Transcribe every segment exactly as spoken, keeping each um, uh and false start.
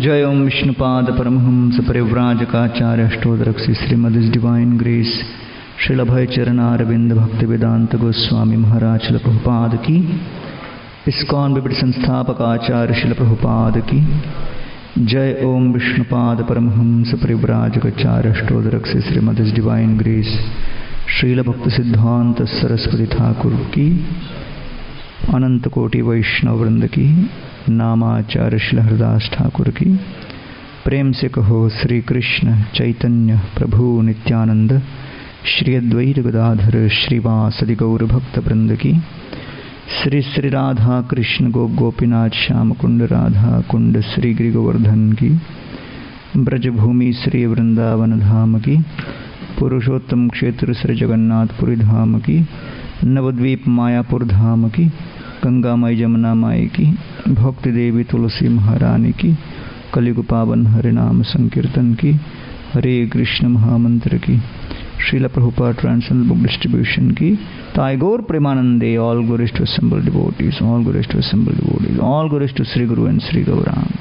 जय ओम विष्णुपाद परमहंस परिव्राजकाचार्य अष्टोदरक्षी Shrimad divine grace Srila Abhay Charanaravinda Bhaktivedanta Goswami महाराज श्रील प्रभुपाद की, इस्कॉन विविध संस्थापक आचार्य श्रील प्रभुपाद की जय। ओम विष्णुपाद परमहंस परिव्राजकाचार्य अष्टोदरक्षी श्रीमद डिवाइन ग्रेस श्रील भक्ति सिद्धांत सरस्वती ठाकुर की, अनंत कोटि वैष्णव वृंद की, नामाचार्य श्री हरदास ठाकुर की। प्रेम से कहो श्री कृष्ण चैतन्य प्रभु नित्यानंद श्री अद्वैत गदाधर श्रीवासदि गौर भक्त वृंद की। श्री श्री राधा कृष्ण गो गोपीनाथ श्याम कुंड राधा कुंड श्री गिरि गोवर्धन की। ब्रजभूमि श्री वृंदावन धाम की। पुरुषोत्तम क्षेत्र श्री जगन्नाथपुरी धाम की। नवद्वीप मायापुर धाम की। गंगा माई जमुना माई की। भक्ति देवी तुलसी महारानी की। कलियुग पावन हरे नाम संकीर्तन की। हरे कृष्ण महामंत्र की। Srila Prabhupada translation book distribution की। ताई गौर प्रेमानंदे all glories to assembled devotees, all glories to assembled devotees, all glories to Sri guru and Shri Gaurang.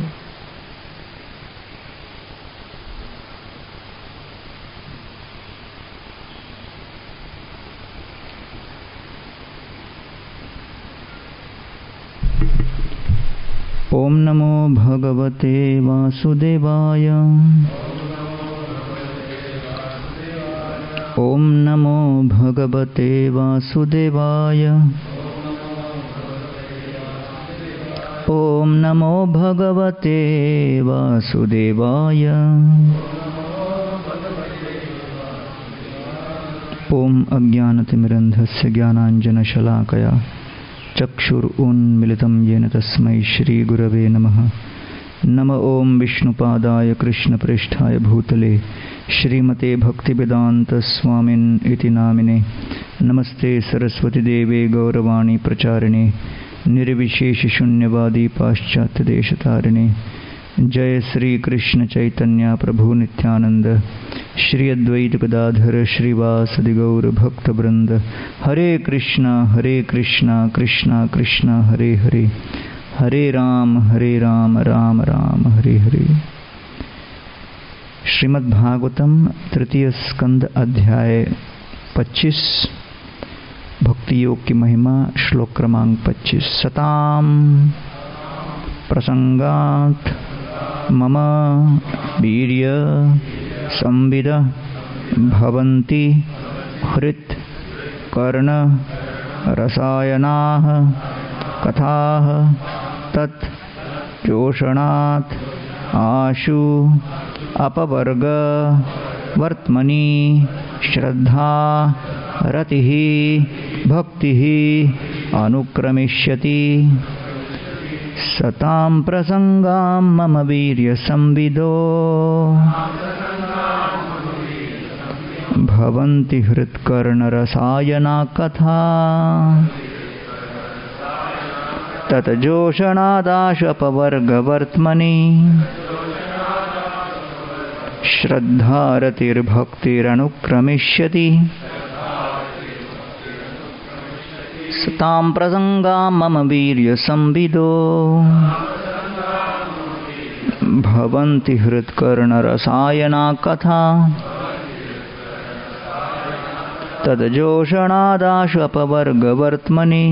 ओम नमो भगवते वासुदेवाय। ओम नमो भगवते वासुदेवाय। ओम नमो भगवते वासुदेवाय। ओम अज्ञानतिमिरन्धस्य ज्ञानाञ्जनशलाकया चक्षुरुन्मिलितं येन तस्मै श्री गुरवे नमः। नम ओं विष्णुपादाय कृष्णप्रेष्ठाय भूतले श्रीमते भक्तिवेदांत स्वामिन् इति नामिने। नमस्ते सरस्वती देवे गौरवाणी प्रचारिणे निर्विशेष शून्यवादी पाश्चात्य देशतारिणे। जय श्री कृष्ण चैतन्य प्रभु नित्यानंद श्री अद्वैत गदाधर श्रीवासदि गौर भक्त वृंद। हरे कृष्णा हरे कृष्णा कृष्णा कृष्णा हरे हरे, हरे राम हरे राम राम राम हरे हरे। श्रीमद् भागवतम तृतीय स्कंद अध्याय पच्चीस, भक्ति योग की महिमा, श्लोक क्रमांक पच्चीस। सताम प्रसंगात मम वीर्य संविद भवन्ति हृत् कर्ण रसायनाः कथाः तत् जोषणात् आशु अपवर्ग वर्त्मनि श्रद्धा रतिः भक्तिः अनुक्रमिष्यति। सतां प्रसंगां मम वीर्य संविदो भवन्ति हृत्कर्ण रसायना कथा तत् जोषणादाशपवर्गवर्त्मनि श्रद्धारतिर्भक्तिरनुक्रमिष्यति। सतां प्रसंगां मम वीर्य संविदो भवन्ति हृत्कर्ण रसायना कथा तद्जोषणादाशपवर्गवर्त्मनि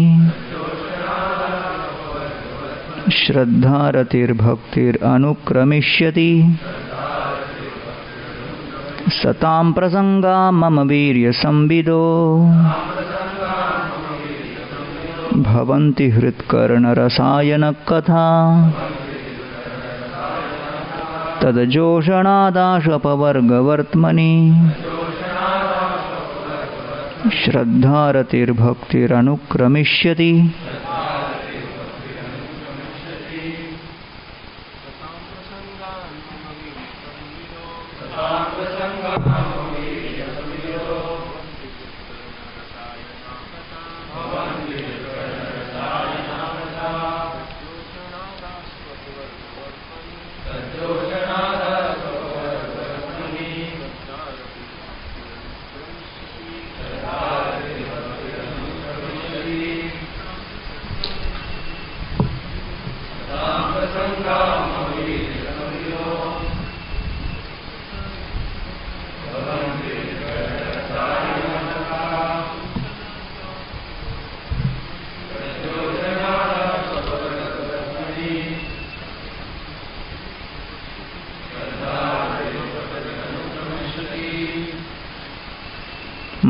श्रद्धारतिर्भक्तिरनुक्रमिष्यति। सतां प्रसंगां मम वीर्य संविदो भवन्ति हृत्कर्ण रसायन कथा तद्जोषणादाशपवर्गवर्त्मनि श्रद्धारतिर्भक्तिरनुक्रमिष्यति।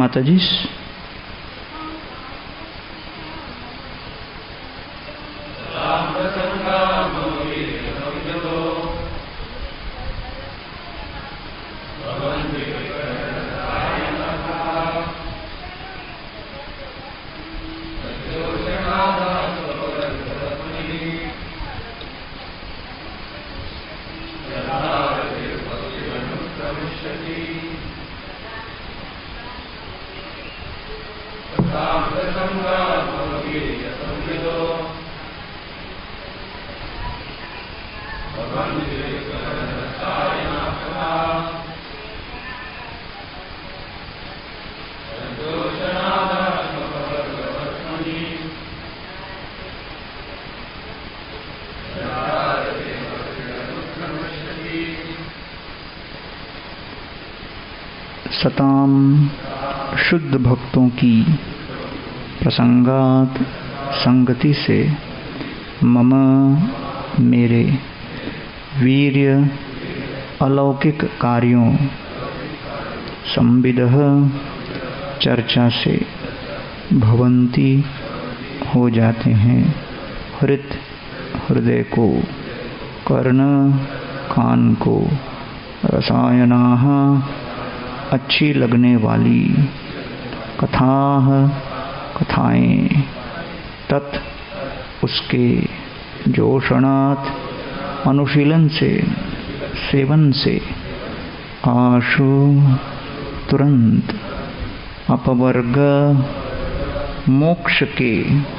माता जी। सताम शुद्ध भक्तों की प्रसंगात संगति से मम मेरे वीर्य अलौकिक कार्यों संविदः चर्चा से भवंती हो जाते हैं। हृत हृदय को, कर्ण कान को, रसायनाः अच्छी लगने वाली, कथाः कथाएं, तत् उसके, जोषणात् अनुशीलन से, सेवन से, आशु तुरंत, अपवर्ग मोक्ष के,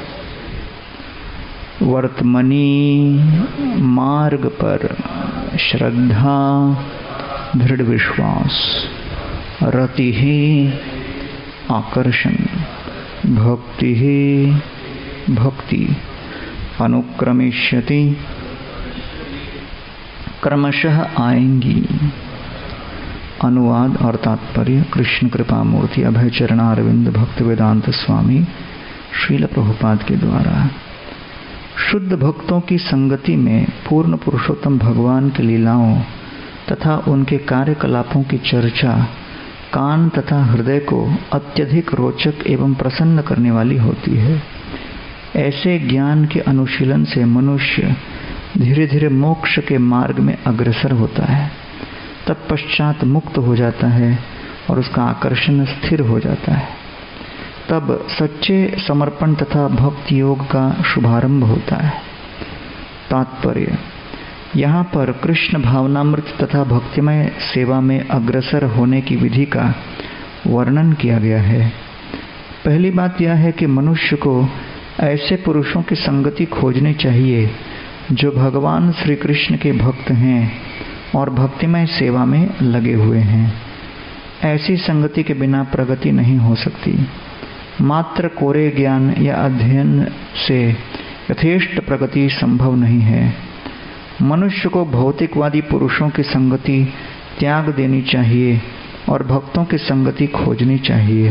वर्तमनी मार्ग पर, श्रद्धा दृढ़ विश्वास, रति ही आकर्षण, भक्ति ही भक्ति, अनुक्रमिष्यति क्रमशः आएंगी। अनुवाद और तात्पर्य कृष्ण कृपा मूर्ति अभय चरणारविंद भक्ति वेदांत स्वामी श्रील प्रभुपाद के द्वारा। शुद्ध भक्तों की संगति में पूर्ण पुरुषोत्तम भगवान की लीलाओं तथा उनके कार्यकलापों की चर्चा कान तथा हृदय को अत्यधिक रोचक एवं प्रसन्न करने वाली होती है। ऐसे ज्ञान के अनुशीलन से मनुष्य धीरे धीरे मोक्ष के मार्ग में अग्रसर होता है, तत्पश्चात मुक्त हो जाता है और उसका आकर्षण स्थिर हो जाता है। तब सच्चे समर्पण तथा भक्ति योग का शुभारंभ होता है। तात्पर्य, यहाँ पर कृष्ण भावनामृत तथा भक्तिमय सेवा में अग्रसर होने की विधि का वर्णन किया गया है। पहली बात यह है कि मनुष्य को ऐसे पुरुषों की संगति खोजनी चाहिए जो भगवान श्री कृष्ण के भक्त हैं और भक्तिमय सेवा में लगे हुए हैं। ऐसी संगति के बिना प्रगति नहीं हो सकती। मात्र कोरे ज्ञान या अध्ययन से यथेष्ट प्रगति संभव नहीं है। मनुष्य को भौतिकवादी पुरुषों की संगति त्याग देनी चाहिए और भक्तों की संगति खोजनी चाहिए,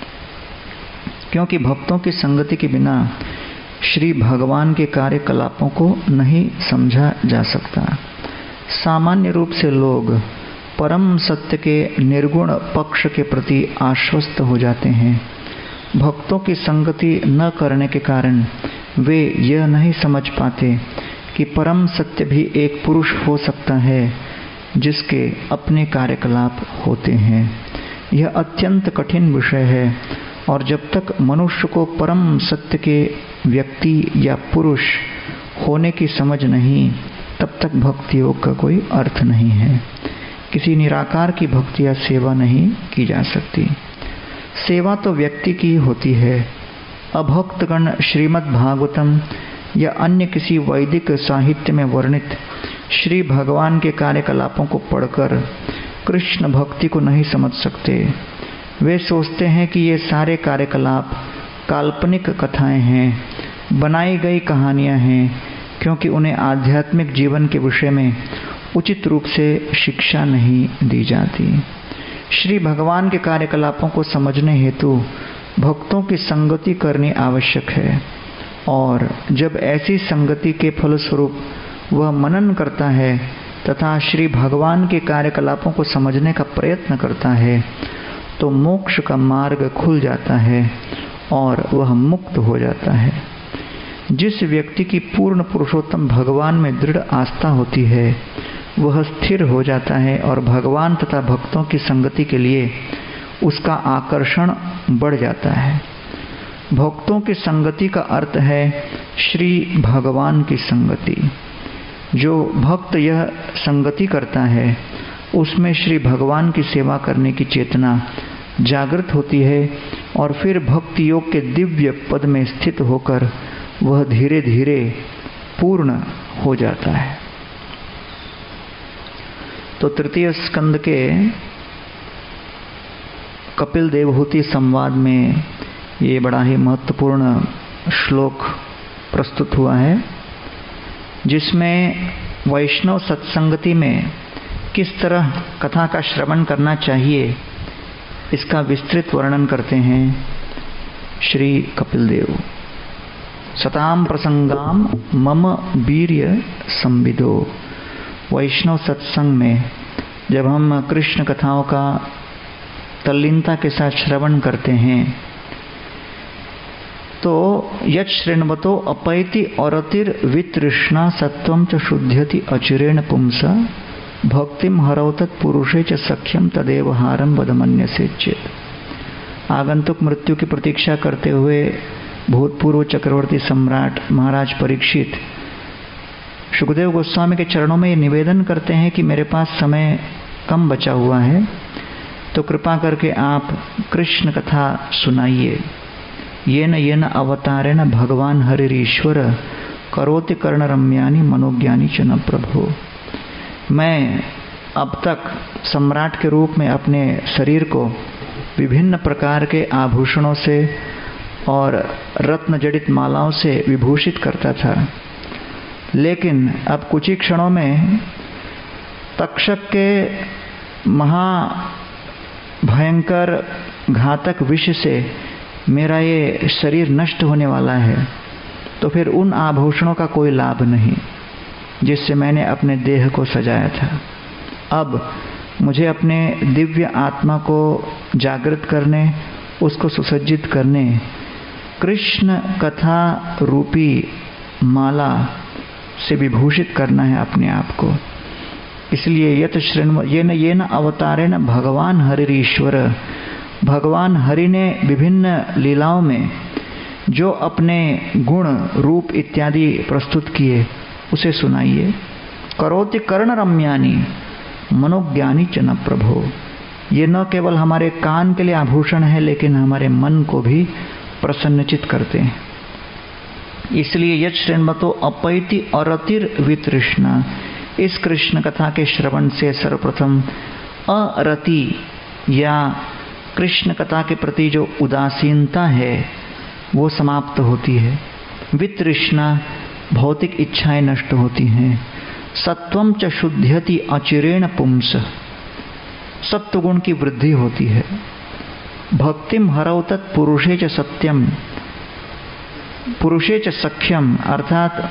क्योंकि भक्तों की संगति के बिना श्री भगवान के कार्यकलापों को नहीं समझा जा सकता। सामान्य रूप से लोग परम सत्य के निर्गुण पक्ष के प्रति आश्वस्त हो जाते हैं। भक्तों की संगति न करने के कारण वे यह नहीं समझ पाते कि परम सत्य भी एक पुरुष हो सकता है जिसके अपने कार्यकलाप होते हैं। यह अत्यंत कठिन विषय है और जब तक मनुष्य को परम सत्य के व्यक्ति या पुरुष होने की समझ नहीं, तब तक भक्ति योग का कोई अर्थ नहीं है। किसी निराकार की भक्ति या सेवा नहीं की जा सकती। सेवा तो व्यक्ति की होती है। अभक्तगण श्रीमद् भागवतम या अन्य किसी वैदिक साहित्य में वर्णित श्री भगवान के कार्यकलापों को पढ़कर कृष्ण भक्ति को नहीं समझ सकते। वे सोचते हैं कि ये सारे कार्यकलाप काल्पनिक कथाएं हैं, बनाई गई कहानियां हैं, क्योंकि उन्हें आध्यात्मिक जीवन के विषय में उचित रूप से शिक्षा नहीं दी जाती। श्री भगवान के कार्यकलापों को समझने हेतु भक्तों की संगति करनी आवश्यक है, और जब ऐसी संगति के फलस्वरूप वह मनन करता है तथा श्री भगवान के कार्यकलापों को समझने का प्रयत्न करता है, तो मोक्ष का मार्ग खुल जाता है और वह मुक्त हो जाता है। जिस व्यक्ति की पूर्ण पुरुषोत्तम भगवान में दृढ़ आस्था होती है वह स्थिर हो जाता है और भगवान तथा भक्तों की संगति के लिए उसका आकर्षण बढ़ जाता है। भक्तों की संगति का अर्थ है श्री भगवान की संगति। जो भक्त यह संगति करता है उसमें श्री भगवान की सेवा करने की चेतना जागृत होती है और फिर भक्ति योग के दिव्य पद में स्थित होकर वह धीरे धीरे पूर्ण हो जाता है। तो तृतीय स्कंद के कपिल देवहूति संवाद में ये बड़ा ही महत्वपूर्ण श्लोक प्रस्तुत हुआ है, जिसमें वैष्णव सत्संगति में किस तरह कथा का श्रवण करना चाहिए इसका विस्तृत वर्णन करते हैं श्री कपिल देव। सताम प्रसंगाम मम वीर्य संविदो। वैष्णव सत्संग में जब हम कृष्ण कथाओं का तल्लीनता के साथ श्रवण करते हैं तो यत् शृण्वतो अपैति औरतिर् वितृष्णा सत्वं च शुद्ध्यति अचिरेण पुंसा भक्तिम हरौ तत्पुरुषे च सख्यम तदेव हारम वदमन्यसे चेत्। आगंतुक मृत्यु की प्रतीक्षा करते हुए भूतपूर्व चक्रवर्ती सम्राट महाराज परीक्षित सुखदेव गोस्वामी के चरणों में ये निवेदन करते हैं कि मेरे पास समय कम बचा हुआ है, तो कृपा करके आप कृष्ण कथा सुनाइए। येन येन अवतारेण भगवान हरिरीश्वर करोति कर्ण रम्यानि मनोज्ञानी च न प्रभो। मैं अब तक सम्राट के रूप में अपने शरीर को विभिन्न प्रकार के आभूषणों से और रत्न जड़ित मालाओं से विभूषित करता था, लेकिन अब कुछ ही क्षणों में तक्षक के महा भयंकर घातक विष से मेरा ये शरीर नष्ट होने वाला है, तो फिर उन आभूषणों का कोई लाभ नहीं जिससे मैंने अपने देह को सजाया था। अब मुझे अपने दिव्य आत्मा को जागृत करने, उसको सुसज्जित करने कृष्ण कथा रूपी माला से विभूषित करना है अपने आप को। इसलिए यत श्रृण्व येन येन अवतारेण भगवान हरिरीश्वर, भगवान हरि ने विभिन्न लीलाओं में जो अपने गुण रूप इत्यादि प्रस्तुत किए उसे सुनाइए। करोति कर्ण रम्यानि मनोज्ञानी च न प्रभो। ये न केवल हमारे कान के लिए आभूषण है लेकिन हमारे मन को भी प्रसन्नचित करते हैं। इसलिए यत् शृण्वतो अपैति अरतिर् वितृष्णा। इस कृष्ण कथा के श्रवण से सर्वप्रथम अरति या कृष्ण कथा के प्रति जो उदासीनता है वो समाप्त होती है। वितृष्णा भौतिक इच्छाएं नष्ट होती हैं। सत्वम च शुद्ध्यति अचिरेण पुंस। सत्वगुण की वृद्धि होती है। भक्तिम हरौ तत् पुरुषे च सत्यम, पुरुषे च सख्यम, अर्थात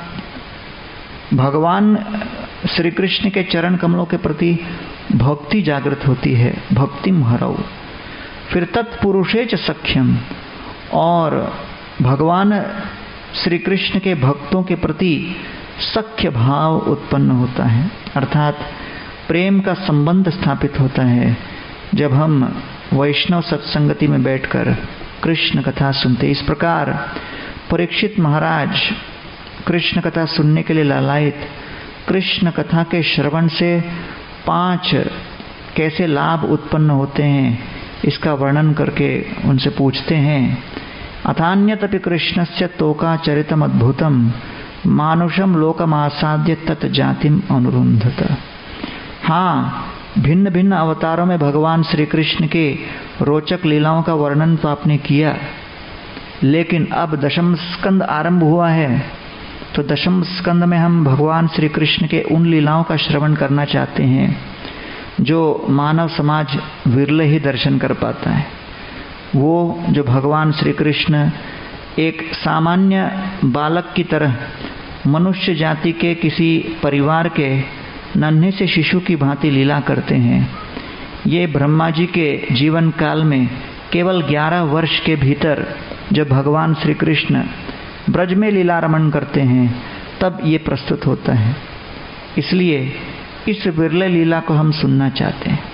भगवान श्री कृष्ण के चरण कमलों के प्रति भक्ति जागृत होती है। भक्तिम हरौ, फिर तत्पुरुषे च सख्यम, और भगवान श्री कृष्ण के भक्तों के प्रति सख्य भाव उत्पन्न होता है, अर्थात प्रेम का संबंध स्थापित होता है जब हम वैष्णव सत्संगति में बैठकर कृष्ण कथा सुनते। इस प्रकार परीक्षित महाराज कृष्ण कथा सुनने के लिए लालायित। कृष्ण कथा के श्रवण से पांच कैसे लाभ उत्पन्न होते हैं इसका वर्णन करके उनसे पूछते हैं। अथान्यतपि कृष्णस्य तोका चरितम अद्भुतम मानुषम लोकमासाद्य तत् जातिम अनुरुंधत। हाँ, भिन्न भिन्न अवतारों में भगवान श्री कृष्ण के रोचक लीलाओं का वर्णन तो आपने किया, लेकिन अब दशम स्कंद आरंभ हुआ है, तो दशम स्कंद में हम भगवान श्री कृष्ण के उन लीलाओं का श्रवण करना चाहते हैं जो मानव समाज विरले ही दर्शन कर पाता है। वो जो भगवान श्री कृष्ण एक सामान्य बालक की तरह मनुष्य जाति के किसी परिवार के नन्हे से शिशु की भांति लीला करते हैं, ये ब्रह्मा जी के जीवन काल में केवल ग्यारह वर्ष के भीतर जब भगवान श्री कृष्ण ब्रज में लीला रमण करते हैं तब ये प्रस्तुत होता है। इसलिए इस विरले लीला को हम सुनना चाहते हैं।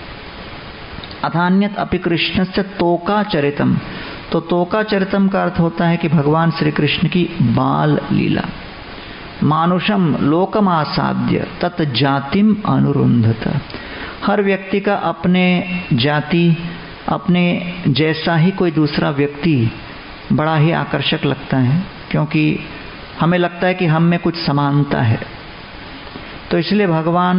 अथान्यत अपि कृष्णस्य तोका चरितम, तो तोका चरितम का अर्थ होता है कि भगवान श्री कृष्ण की बाल लीला। मानुषम लोकमासाद्य तत् जातिम अनुरुंधत, हर व्यक्ति का अपने जाति अपने जैसा ही कोई दूसरा व्यक्ति बड़ा ही आकर्षक लगता है, क्योंकि हमें लगता है कि हम में कुछ समानता है। तो इसलिए भगवान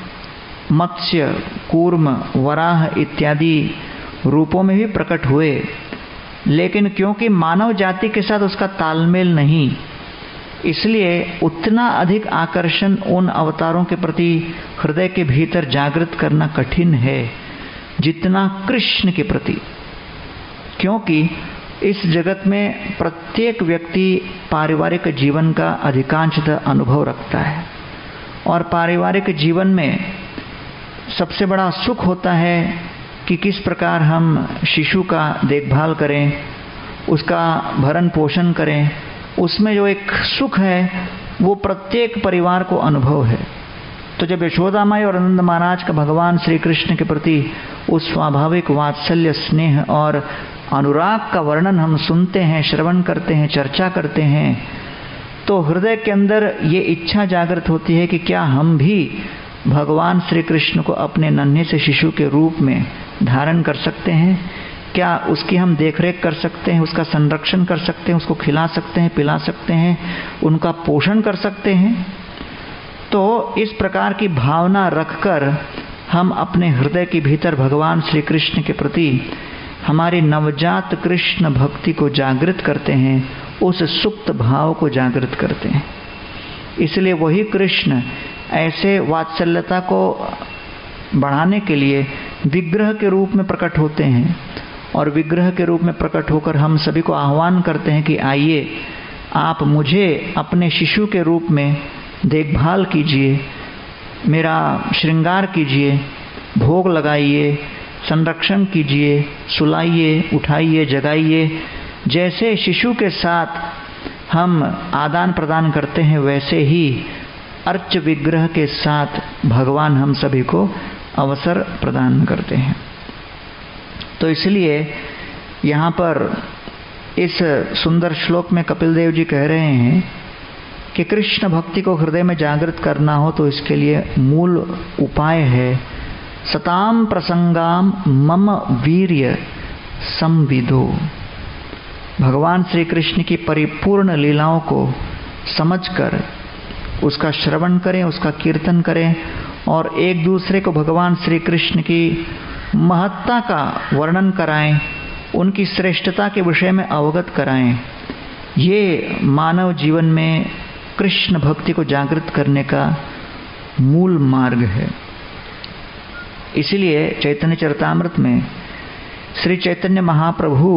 मत्स्य, कूर्म, वराह इत्यादि रूपों में भी प्रकट हुए, लेकिन क्योंकि मानव जाति के साथ उसका तालमेल नहीं, इसलिए उतना अधिक आकर्षण उन अवतारों के प्रति हृदय के भीतर जागृत करना कठिन है जितना कृष्ण के प्रति। क्योंकि इस जगत में प्रत्येक व्यक्ति पारिवारिक जीवन का अधिकांशतः अनुभव रखता है, और पारिवारिक जीवन में सबसे बड़ा सुख होता है कि किस प्रकार हम शिशु का देखभाल करें, उसका भरण पोषण करें। उसमें जो एक सुख है वो प्रत्येक परिवार को अनुभव है। तो जब यशोदा माई और आनंद महाराज का भगवान श्री कृष्ण के प्रति उस स्वाभाविक वात्सल्य, स्नेह और अनुराग का वर्णन हम सुनते हैं, श्रवण करते हैं, चर्चा करते हैं, तो हृदय के अंदर ये इच्छा जागृत होती है कि क्या हम भी भगवान श्री कृष्ण को अपने नन्हे से शिशु के रूप में धारण कर सकते हैं? क्या उसकी हम देखरेख कर सकते हैं, उसका संरक्षण कर सकते हैं, उसको खिला सकते हैं, पिला सकते हैं, उनका पोषण कर सकते हैं? तो इस प्रकार की भावना रखकर हम अपने हृदय के भीतर भगवान श्री कृष्ण के प्रति हमारी नवजात कृष्ण भक्ति को जागृत करते हैं, उस सुप्त भाव को जागृत करते हैं। इसलिए वही कृष्ण ऐसे वात्सल्यता को बढ़ाने के लिए विग्रह के रूप में प्रकट होते हैं, और विग्रह के रूप में प्रकट होकर हम सभी को आह्वान करते हैं कि आइए आप मुझे अपने शिशु के रूप में देखभाल कीजिए, मेरा श्रृंगार कीजिए, भोग लगाइए, संरक्षण कीजिए, सुलाइए, उठाइए, जगाइए। जैसे शिशु के साथ हम आदान प्रदान करते हैं, वैसे ही अर्च विग्रह के साथ भगवान हम सभी को अवसर प्रदान करते हैं। तो इसलिए यहाँ पर इस सुंदर श्लोक में कपिल देव जी कह रहे हैं कि कृष्ण भक्ति को हृदय में जागृत करना हो तो इसके लिए मूल उपाय है सताम प्रसंगाम मम वीर्य संविदो। भगवान श्री कृष्ण की परिपूर्ण लीलाओं को समझकर उसका श्रवण करें, उसका कीर्तन करें, और एक दूसरे को भगवान श्री कृष्ण की महत्ता का वर्णन कराएं, उनकी श्रेष्ठता के विषय में अवगत कराएं। ये मानव जीवन में कृष्ण भक्ति को जागृत करने का मूल मार्ग है। इसलिए चैतन्य चरितामृत में श्री चैतन्य महाप्रभु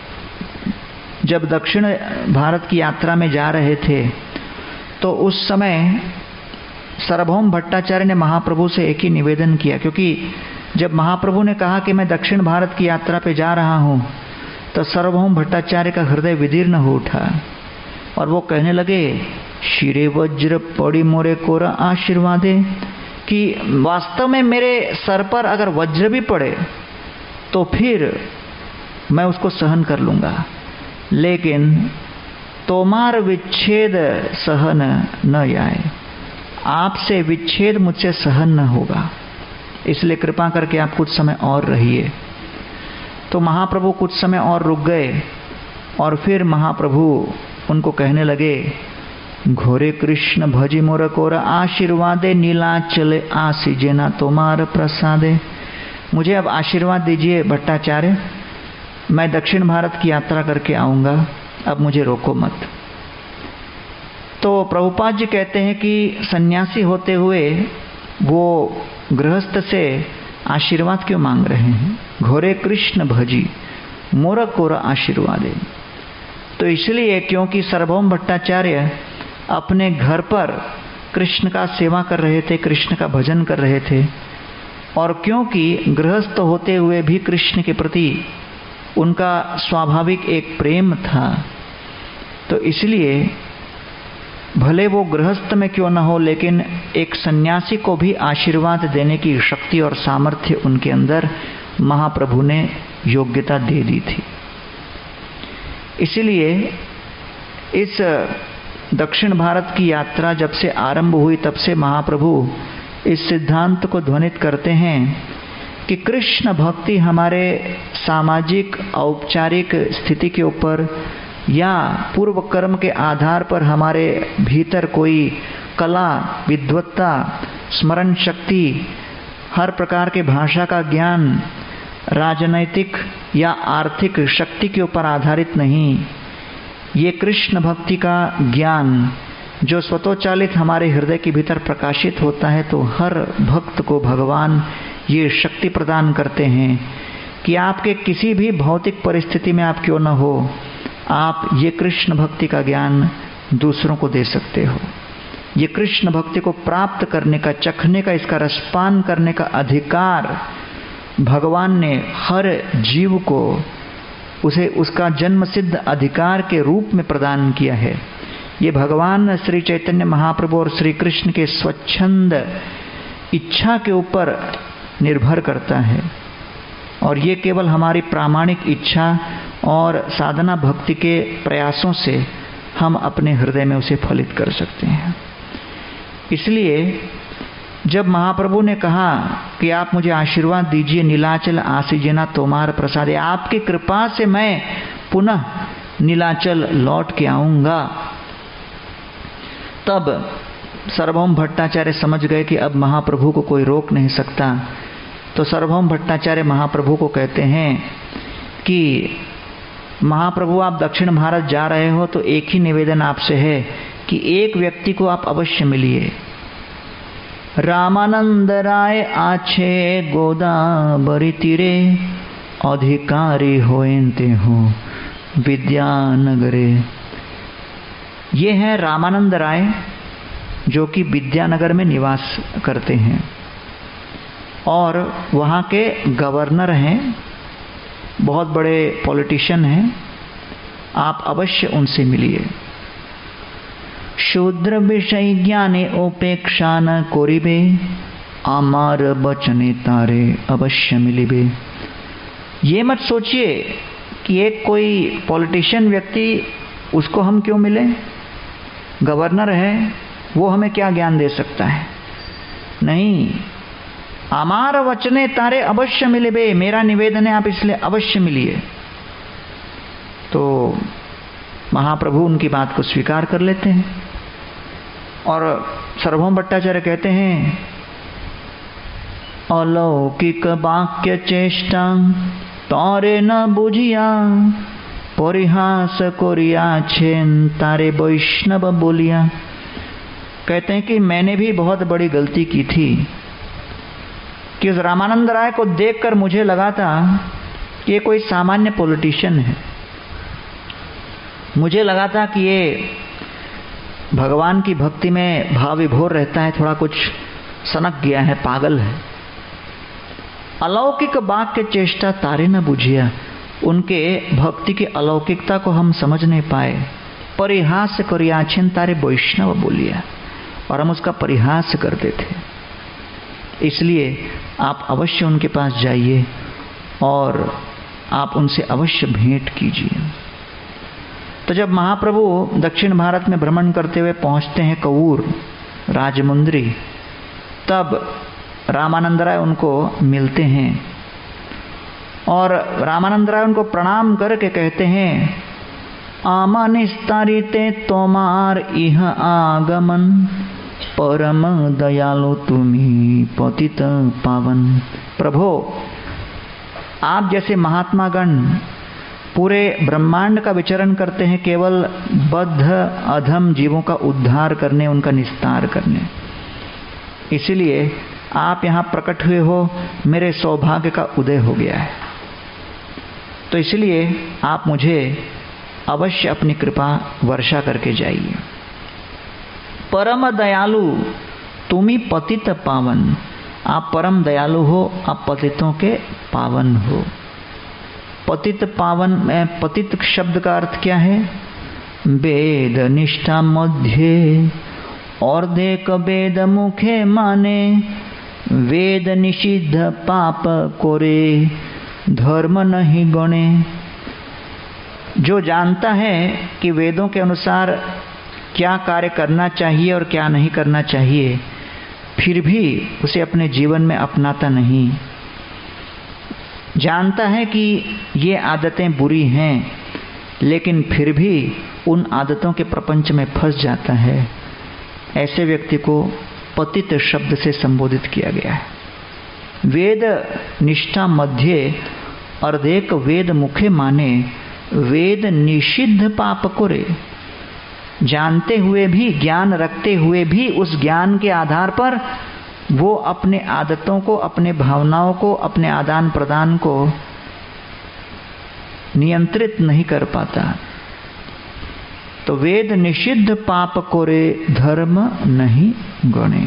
जब दक्षिण भारत की यात्रा में जा रहे थे तो उस समय सार्वभौम भट्टाचार्य ने महाप्रभु से एक ही निवेदन किया, क्योंकि जब महाप्रभु ने कहा कि मैं दक्षिण भारत की यात्रा पे जा रहा हूँ तो सार्वभौम भट्टाचार्य का हृदय विदीर्ण हो उठा और वो कहने लगे शिरे वज्र पड़ी मोरे कोरा आशीर्वादे, कि वास्तव में मेरे सर पर अगर वज्र भी पड़े तो फिर मैं उसको सहन कर लूँगा, लेकिन तोमार विच्छेद सहन न आए, आपसे विच्छेद मुझसे सहन न होगा, इसलिए कृपा करके आप कुछ समय और रहिए। तो महाप्रभु कुछ समय और रुक गए और फिर महाप्रभु उनको कहने लगे घोरे कृष्ण भजी मोर कोरा आशीर्वादे नीलाचले आसीजेना तोमार प्रसादे। मुझे अब आशीर्वाद दीजिए भट्टाचार्य, मैं दक्षिण भारत की यात्रा करके आऊँगा, अब मुझे रोको मत। तो प्रभुपाद जी कहते हैं कि सन्यासी होते हुए वो गृहस्थ से आशीर्वाद क्यों मांग रहे हैं? घोरे कृष्ण भजी मोर कोरा आशीर्वादे। तो इसलिए क्योंकि सार्वभौम भट्टाचार्य अपने घर पर कृष्ण का सेवा कर रहे थे, कृष्ण का भजन कर रहे थे, और क्योंकि गृहस्थ होते हुए भी कृष्ण के प्रति उनका स्वाभाविक एक प्रेम था, तो इसलिए भले वो गृहस्थ में क्यों न हो, लेकिन एक सन्यासी को भी आशीर्वाद देने की शक्ति और सामर्थ्य उनके अंदर महाप्रभु ने योग्यता दे दी थी। इसलिए इस दक्षिण भारत की यात्रा जब से आरंभ हुई, तब से महाप्रभु इस सिद्धांत को ध्वनित करते हैं कि कृष्ण भक्ति हमारे सामाजिक औपचारिक स्थिति के ऊपर या पूर्व कर्म के आधार पर हमारे भीतर कोई कला, विद्वत्ता, स्मरण शक्ति, हर प्रकार के भाषा का ज्ञान, राजनैतिक या आर्थिक शक्ति के ऊपर आधारित नहीं। ये कृष्ण भक्ति का ज्ञान जो स्वतोचालित हमारे हृदय के भीतर प्रकाशित होता है, तो हर भक्त को भगवान ये शक्ति प्रदान करते हैं कि आपके किसी भी भौतिक परिस्थिति में आप क्यों न हो, आप ये कृष्ण भक्ति का ज्ञान दूसरों को दे सकते हो। ये कृष्ण भक्ति को प्राप्त करने का, चखने का, इसका रसपान करने का अधिकार भगवान ने हर जीव को उसे उसका जन्म सिद्ध अधिकार के रूप में प्रदान किया है। ये भगवान श्री चैतन्य महाप्रभु और श्री कृष्ण के स्वच्छंद इच्छा के ऊपर निर्भर करता है, और ये केवल हमारी प्रामाणिक इच्छा और साधना भक्ति के प्रयासों से हम अपने हृदय में उसे फलित कर सकते हैं। इसलिए जब महाप्रभु ने कहा कि आप मुझे आशीर्वाद दीजिए, नीलाचल आसीजना तोमार प्रसाद, आपकी कृपा से मैं पुनः नीलाचल लौट के आऊंगा, तब सार्वभौम भट्टाचार्य समझ गए कि अब महाप्रभु को कोई रोक नहीं सकता। तो सार्वभौम भट्टाचार्य महाप्रभु को कहते हैं कि महाप्रभु आप दक्षिण भारत जा रहे हो, तो एक ही निवेदन आपसे है कि एक व्यक्ति को आप अवश्य मिलिए। रामानंद राय आछे गोदावरी तीरे, अधिकारी होते हो विद्यानगरे। ये है रामानंद राय जो कि विद्यानगर में निवास करते हैं और वहाँ के गवर्नर हैं, बहुत बड़े पॉलिटिशियन हैं। आप अवश्य उनसे मिलिए। शूद्र विषय ज्ञाने उपेक्षा न करिबे, आमार बचने तारे अवश्य मिलिबे। ये मत सोचिए कि एक कोई पॉलिटिशियन व्यक्ति, उसको हम क्यों मिले, गवर्नर है, वो हमें क्या ज्ञान दे सकता है। नहीं, आमार वचने तारे अवश्य मिलिबे, मेरा निवेदन है आप इसलिए अवश्य मिलिए। तो महाप्रभु उनकी बात को स्वीकार कर लेते हैं और सार्वभौम भट्टाचार्य कहते हैं, अलौकिक वाक्य चेष्टा तारे न बुझिया, परिहास कोरिया छेन तारे वैष्णव बोलिया। कहते हैं कि मैंने भी बहुत बड़ी गलती की थी कि उस रामानंद राय को देखकर मुझे लगा था कि ये कोई सामान्य पॉलिटिशियन है। मुझे लगा था कि ये भगवान की भक्ति में भाव विभोर रहता है, थोड़ा कुछ सनक गया है, पागल है। अलौकिक वाक्य चेष्टा तारे न बुझिया, उनके भक्ति की अलौकिकता को हम समझ नहीं पाए। परिहास करियाछिन तारे वैष्णव बोलिया, और हम उसका परिहास करते थे। इसलिए आप अवश्य उनके पास जाइए और आप उनसे अवश्य भेंट कीजिए। तो जब महाप्रभु दक्षिण भारत में भ्रमण करते हुए पहुंचते हैं कऊर राजमुंद्री, तब रामानंद राय उनको मिलते हैं और रामानंद राय उनको प्रणाम करके कहते हैं, आमा निस्तारिते तोमार इह आगमन, परम दयालु तुम्ही पतित पावन। प्रभो, आप जैसे महात्मा गण पूरे ब्रह्मांड का विचरण करते हैं, केवल बद्ध अधम जीवों का उद्धार करने, उनका निस्तार करने। इसलिए आप यहाँ प्रकट हुए हो, मेरे सौभाग्य का उदय हो गया है। तो इसलिए आप मुझे अवश्य अपनी कृपा वर्षा करके जाइए। परम दयालु तुम्ही पतित पावन, आप परम दयालु हो, आप पतितों के पावन हो। पतित पावन में पतित शब्द का अर्थ क्या है? वेद निष्ठा मध्य और देख वेद मुखे माने, वेद निषिद्ध पाप कोरे धर्म नहीं गणे। जो जानता है कि वेदों के अनुसार क्या कार्य करना चाहिए और क्या नहीं करना चाहिए, फिर भी उसे अपने जीवन में अपनाता नहीं, जानता है कि ये आदतें बुरी हैं, लेकिन फिर भी उन आदतों के प्रपंच में फंस जाता है, ऐसे व्यक्ति को पतित शब्द से संबोधित किया गया है। वेद निष्ठा मध्य अर्धेक वेद मुखे माने, वेद निषिद्ध पाप करे। जानते हुए भी, ज्ञान रखते हुए भी उस ज्ञान के आधार पर वो अपने आदतों को, अपने भावनाओं को, अपने आदान प्रदान को नियंत्रित नहीं कर पाता। तो वेद निषिद्ध पाप कोरे धर्म नहीं गणे।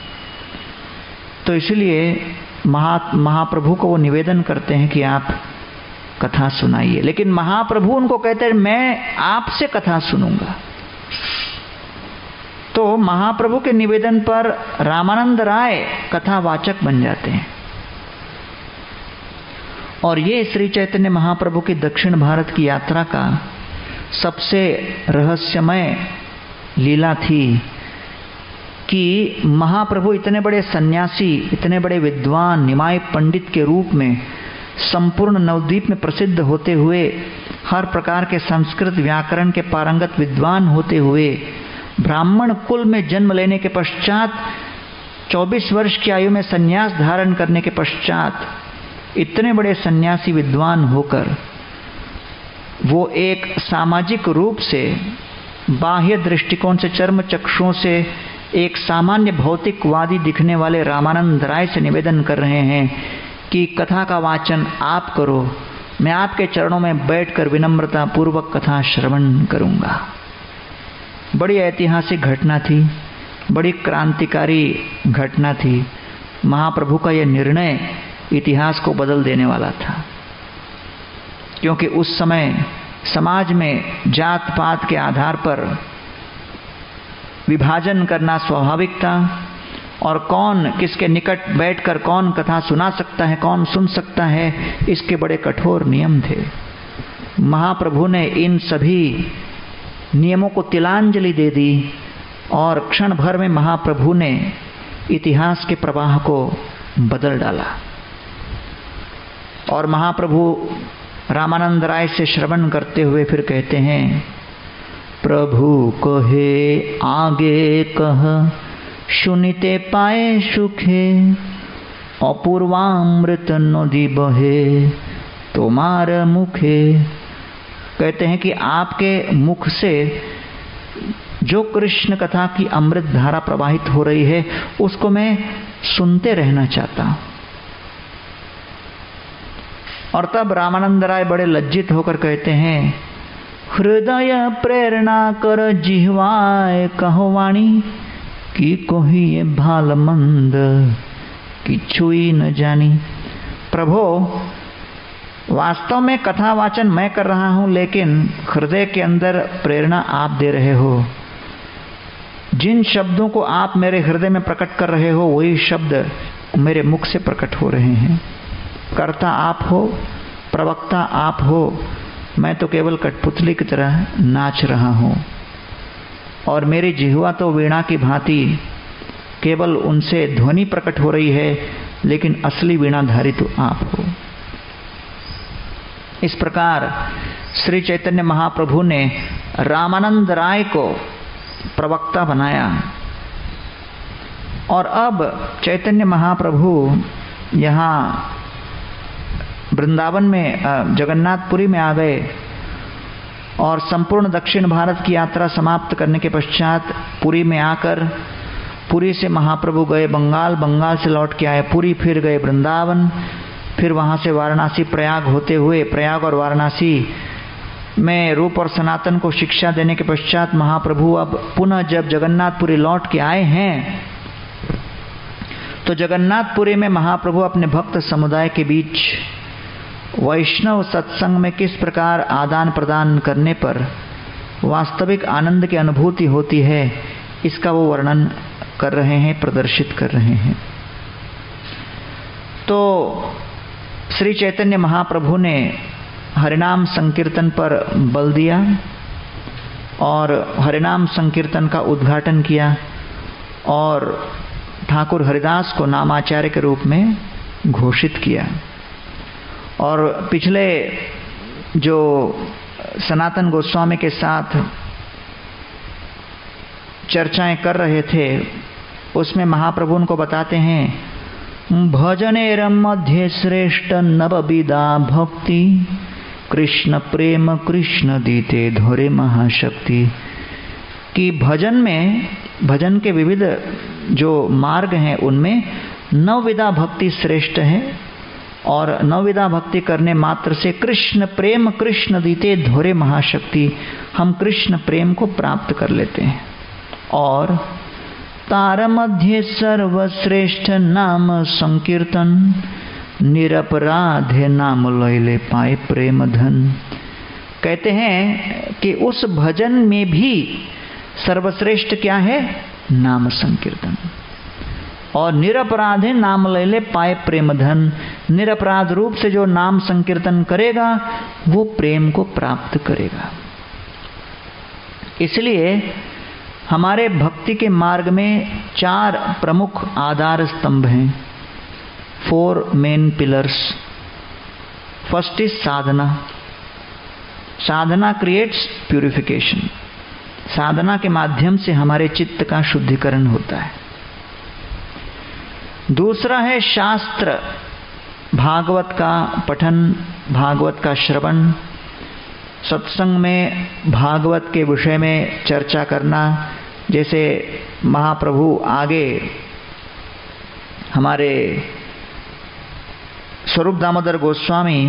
तो इसलिए महा महाप्रभु को वो निवेदन करते हैं कि आप कथा सुनाइए, लेकिन महाप्रभु उनको कहते हैं मैं आपसे कथा सुनूंगा। तो महाप्रभु के निवेदन पर रामानंद राय कथावाचक बन जाते हैं। और ये श्री चैतन्य महाप्रभु की दक्षिण भारत की यात्रा का सबसे रहस्यमय लीला थी कि महाप्रभु इतने बड़े सन्यासी, इतने बड़े विद्वान, निमाय पंडित के रूप में संपूर्ण नवद्वीप में प्रसिद्ध होते हुए, हर प्रकार के संस्कृत व्याकरण के पारंगत विद्वान होते हुए, ब्राह्मण कुल में जन्म लेने के पश्चात, चौबीस वर्ष की आयु में सन्यास धारण करने के पश्चात, इतने बड़े सन्यासी विद्वान होकर वो एक सामाजिक रूप से, बाह्य दृष्टिकोण से, चर्म चक्षुओं से एक सामान्य भौतिकवादी दिखने वाले रामानंद राय से निवेदन कर रहे हैं कि कथा का वाचन आप करो, मैं आपके चरणों में बैठकर विनम्रता पूर्वक कथा श्रवण करूंगा। बड़ी ऐतिहासिक घटना थी, बड़ी क्रांतिकारी घटना थी। महाप्रभु का यह निर्णय इतिहास को बदल देने वाला था, क्योंकि उस समय समाज में जात पात के आधार पर विभाजन करना स्वाभाविक था, और कौन किसके निकट बैठकर कौन कथा सुना सकता है, कौन सुन सकता है, इसके बड़े कठोर नियम थे। महाप्रभु ने इन सभी नियमों को तिलांजलि दे दी और क्षण भर में महाप्रभु ने इतिहास के प्रवाह को बदल डाला। और महाप्रभु रामानंद राय से श्रवण करते हुए फिर कहते हैं, प्रभु कहे आगे कह सुनिते पाए सुखे, अपूर्वामृत नदी बहे तुम्हार मुखे। कहते हैं कि आपके मुख से जो कृष्ण कथा की अमृत धारा प्रवाहित हो रही है, उसको मैं सुनते रहना चाहता हूं। और तब रामानंद राय बड़े लज्जित होकर कहते हैं, हृदय प्रेरणा कर जिह्वाए कहो वाणी, कि कोही ये भाल मंद कि छुई न जानी। प्रभो, वास्तव में कथा वाचन मैं कर रहा हूं, लेकिन हृदय के अंदर प्रेरणा आप दे रहे हो। जिन शब्दों को आप मेरे हृदय में प्रकट कर रहे हो, वही शब्द मेरे मुख से प्रकट हो रहे हैं। कर्ता आप हो, प्रवक्ता आप हो, मैं तो केवल कठपुतली की तरह नाच रहा हूं। और मेरी जिह्वा तो वीणा की भांति केवल उनसे ध्वनि प्रकट हो रही है, लेकिन असली वीणाधारी तो आप हो। इस प्रकार श्री चैतन्य महाप्रभु ने रामानंद राय को प्रवक्ता बनाया। और अब चैतन्य महाप्रभु यहाँ वृंदावन में, जगन्नाथपुरी में आ गए और संपूर्ण दक्षिण भारत की यात्रा समाप्त करने के पश्चात पुरी में आकर, पुरी से महाप्रभु गए बंगाल, बंगाल से लौट के आए पुरी, फिर गए वृंदावन, फिर वहाँ से वाराणसी प्रयाग होते हुए, प्रयाग और वाराणसी में रूप और सनातन को शिक्षा देने के पश्चात महाप्रभु अब पुनः जब जगन्नाथपुरी लौट के आए हैं, तो जगन्नाथपुरी में महाप्रभु अपने भक्त समुदाय के बीच वैष्णव सत्संग में किस प्रकार आदान प्रदान करने पर वास्तविक आनंद की अनुभूति होती है, इसका वो वर्णन कर रहे हैं, प्रदर्शित कर रहे हैं। तो श्री चैतन्य महाप्रभु ने हरिनाम संकीर्तन पर बल दिया और हरिनाम संकीर्तन का उद्घाटन किया और ठाकुर हरिदास को नामाचार्य के रूप में घोषित किया। और पिछले जो सनातन गोस्वामी के साथ चर्चाएं कर रहे थे उसमें महाप्रभु उनको बताते हैं, भजनेर मध्य श्रेष्ठ नवविदा भक्ति, कृष्ण प्रेम कृष्ण दीते धोरे महाशक्ति। कि भजन में, भजन के विविध जो मार्ग हैं उनमें नवविदा भक्ति श्रेष्ठ है और नवविदा भक्ति करने मात्र से कृष्ण प्रेम कृष्ण दीते धोरे महाशक्ति, हम कृष्ण प्रेम को प्राप्त कर लेते हैं। और तार मध्य सर्वश्रेष्ठ नाम संकीर्तन, निरपराधे नाम लैले पाए प्रेम धन। कहते हैं कि उस भजन में भी सर्वश्रेष्ठ क्या है, नाम संकीर्तन। और निरपराधे नाम लैले पाए प्रेम धन, निरपराध रूप से जो नाम संकीर्तन करेगा वो प्रेम को प्राप्त करेगा। इसलिए हमारे भक्ति के मार्ग में चार प्रमुख आधार स्तंभ हैं, four main pillars. First is sadhana. Sadhana creates purification. साधना के माध्यम से हमारे चित्त का शुद्धिकरण होता है। दूसरा है शास्त्र, भागवत का पठन, भागवत का श्रवण, सत्संग में भागवत के विषय में चर्चा करना। जैसे महाप्रभु आगे हमारे स्वरूप दामोदर गोस्वामी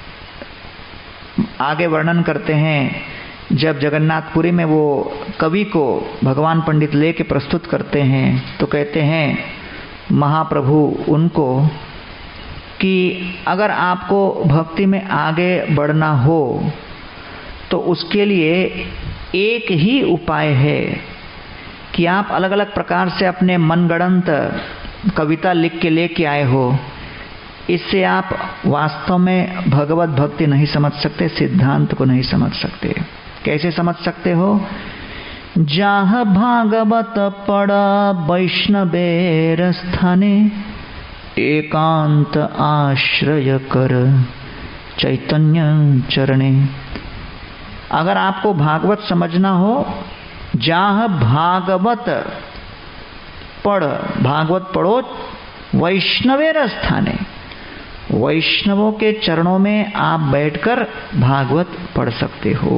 आगे वर्णन करते हैं, जब जगन्नाथपुरी में वो कवि को भगवान पंडित लेके प्रस्तुत करते हैं तो कहते हैं महाप्रभु उनको कि अगर आपको भक्ति में आगे बढ़ना हो तो उसके लिए एक ही उपाय है कि आप अलग अलग प्रकार से अपने मनगढ़ंत कविता लिख के लेके आए हो, इससे आप वास्तव में भगवत भक्ति नहीं समझ सकते, सिद्धांत को नहीं समझ सकते। कैसे समझ सकते हो? जाह भागवत पड़ा वैष्णवेर स्थाने, एकांत आश्रय कर चैतन्य चरणे। अगर आपको भागवत समझना हो, जाह भागवत पढ़, भागवत पढ़ो वैष्णवेर स्थाने, वैष्णवों के चरणों में आप बैठकर भागवत पढ़ सकते हो।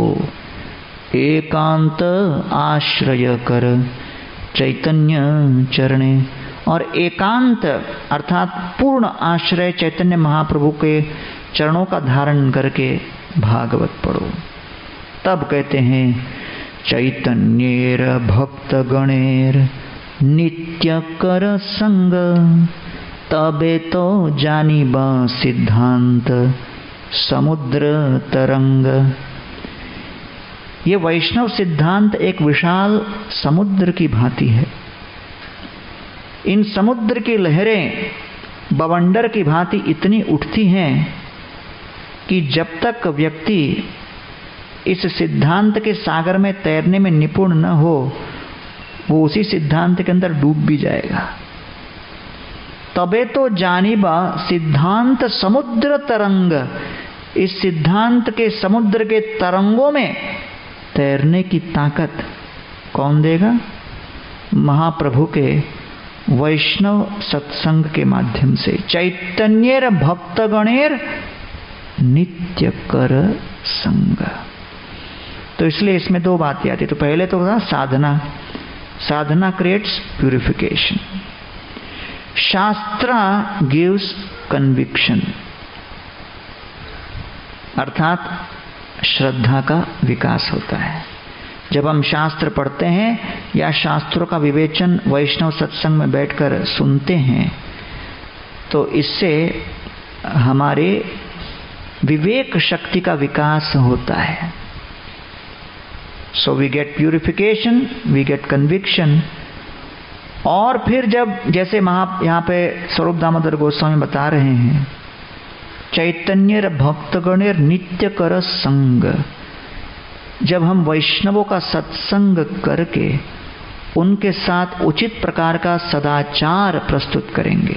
एकांत आश्रय कर चैतन्य चरणे, और एकांत अर्थात पूर्ण आश्रय चैतन्य महाप्रभु के चरणों का धारण करके भागवत पढ़ो। तब कहते हैं चैतन्येर भक्त गणेर नित्य कर संग, तबे तो जानिब सिद्धांत समुद्र तरंग। ये वैष्णव सिद्धांत एक विशाल समुद्र की भांति है। इन समुद्र की लहरें बवंडर की भांति इतनी उठती हैं कि जब तक व्यक्ति इस सिद्धांत के सागर में तैरने में निपुण न हो, वो उसी सिद्धांत के अंदर डूब भी जाएगा। तबे तो जानिबा सिद्धांत समुद्र तरंग, इस सिद्धांत के समुद्र के तरंगों में तैरने की ताकत कौन देगा? महाप्रभु के वैष्णव सत्संग के माध्यम से। चैतन्येर भक्तगणेर नित्य कर संग। तो इसलिए इसमें दो बातें आती। तो पहले तो था साधना, sadhana creates purification. Shastra gives conviction, अर्थात श्रद्धा का विकास होता है। जब हम शास्त्र पढ़ते हैं या शास्त्रों का विवेचन वैष्णव सत्संग में बैठकर सुनते हैं तो इससे हमारे विवेक शक्ति का विकास होता है। So we get purification, we get conviction. और फिर जब जैसे महा यहाँ पे स्वरूप दामोदर गोस्वामी बता रहे हैं, चैतन्य भक्तगणेर नित्य कर संग, जब हम वैष्णवों का सत्संग करके उनके साथ उचित प्रकार का सदाचार प्रस्तुत करेंगे।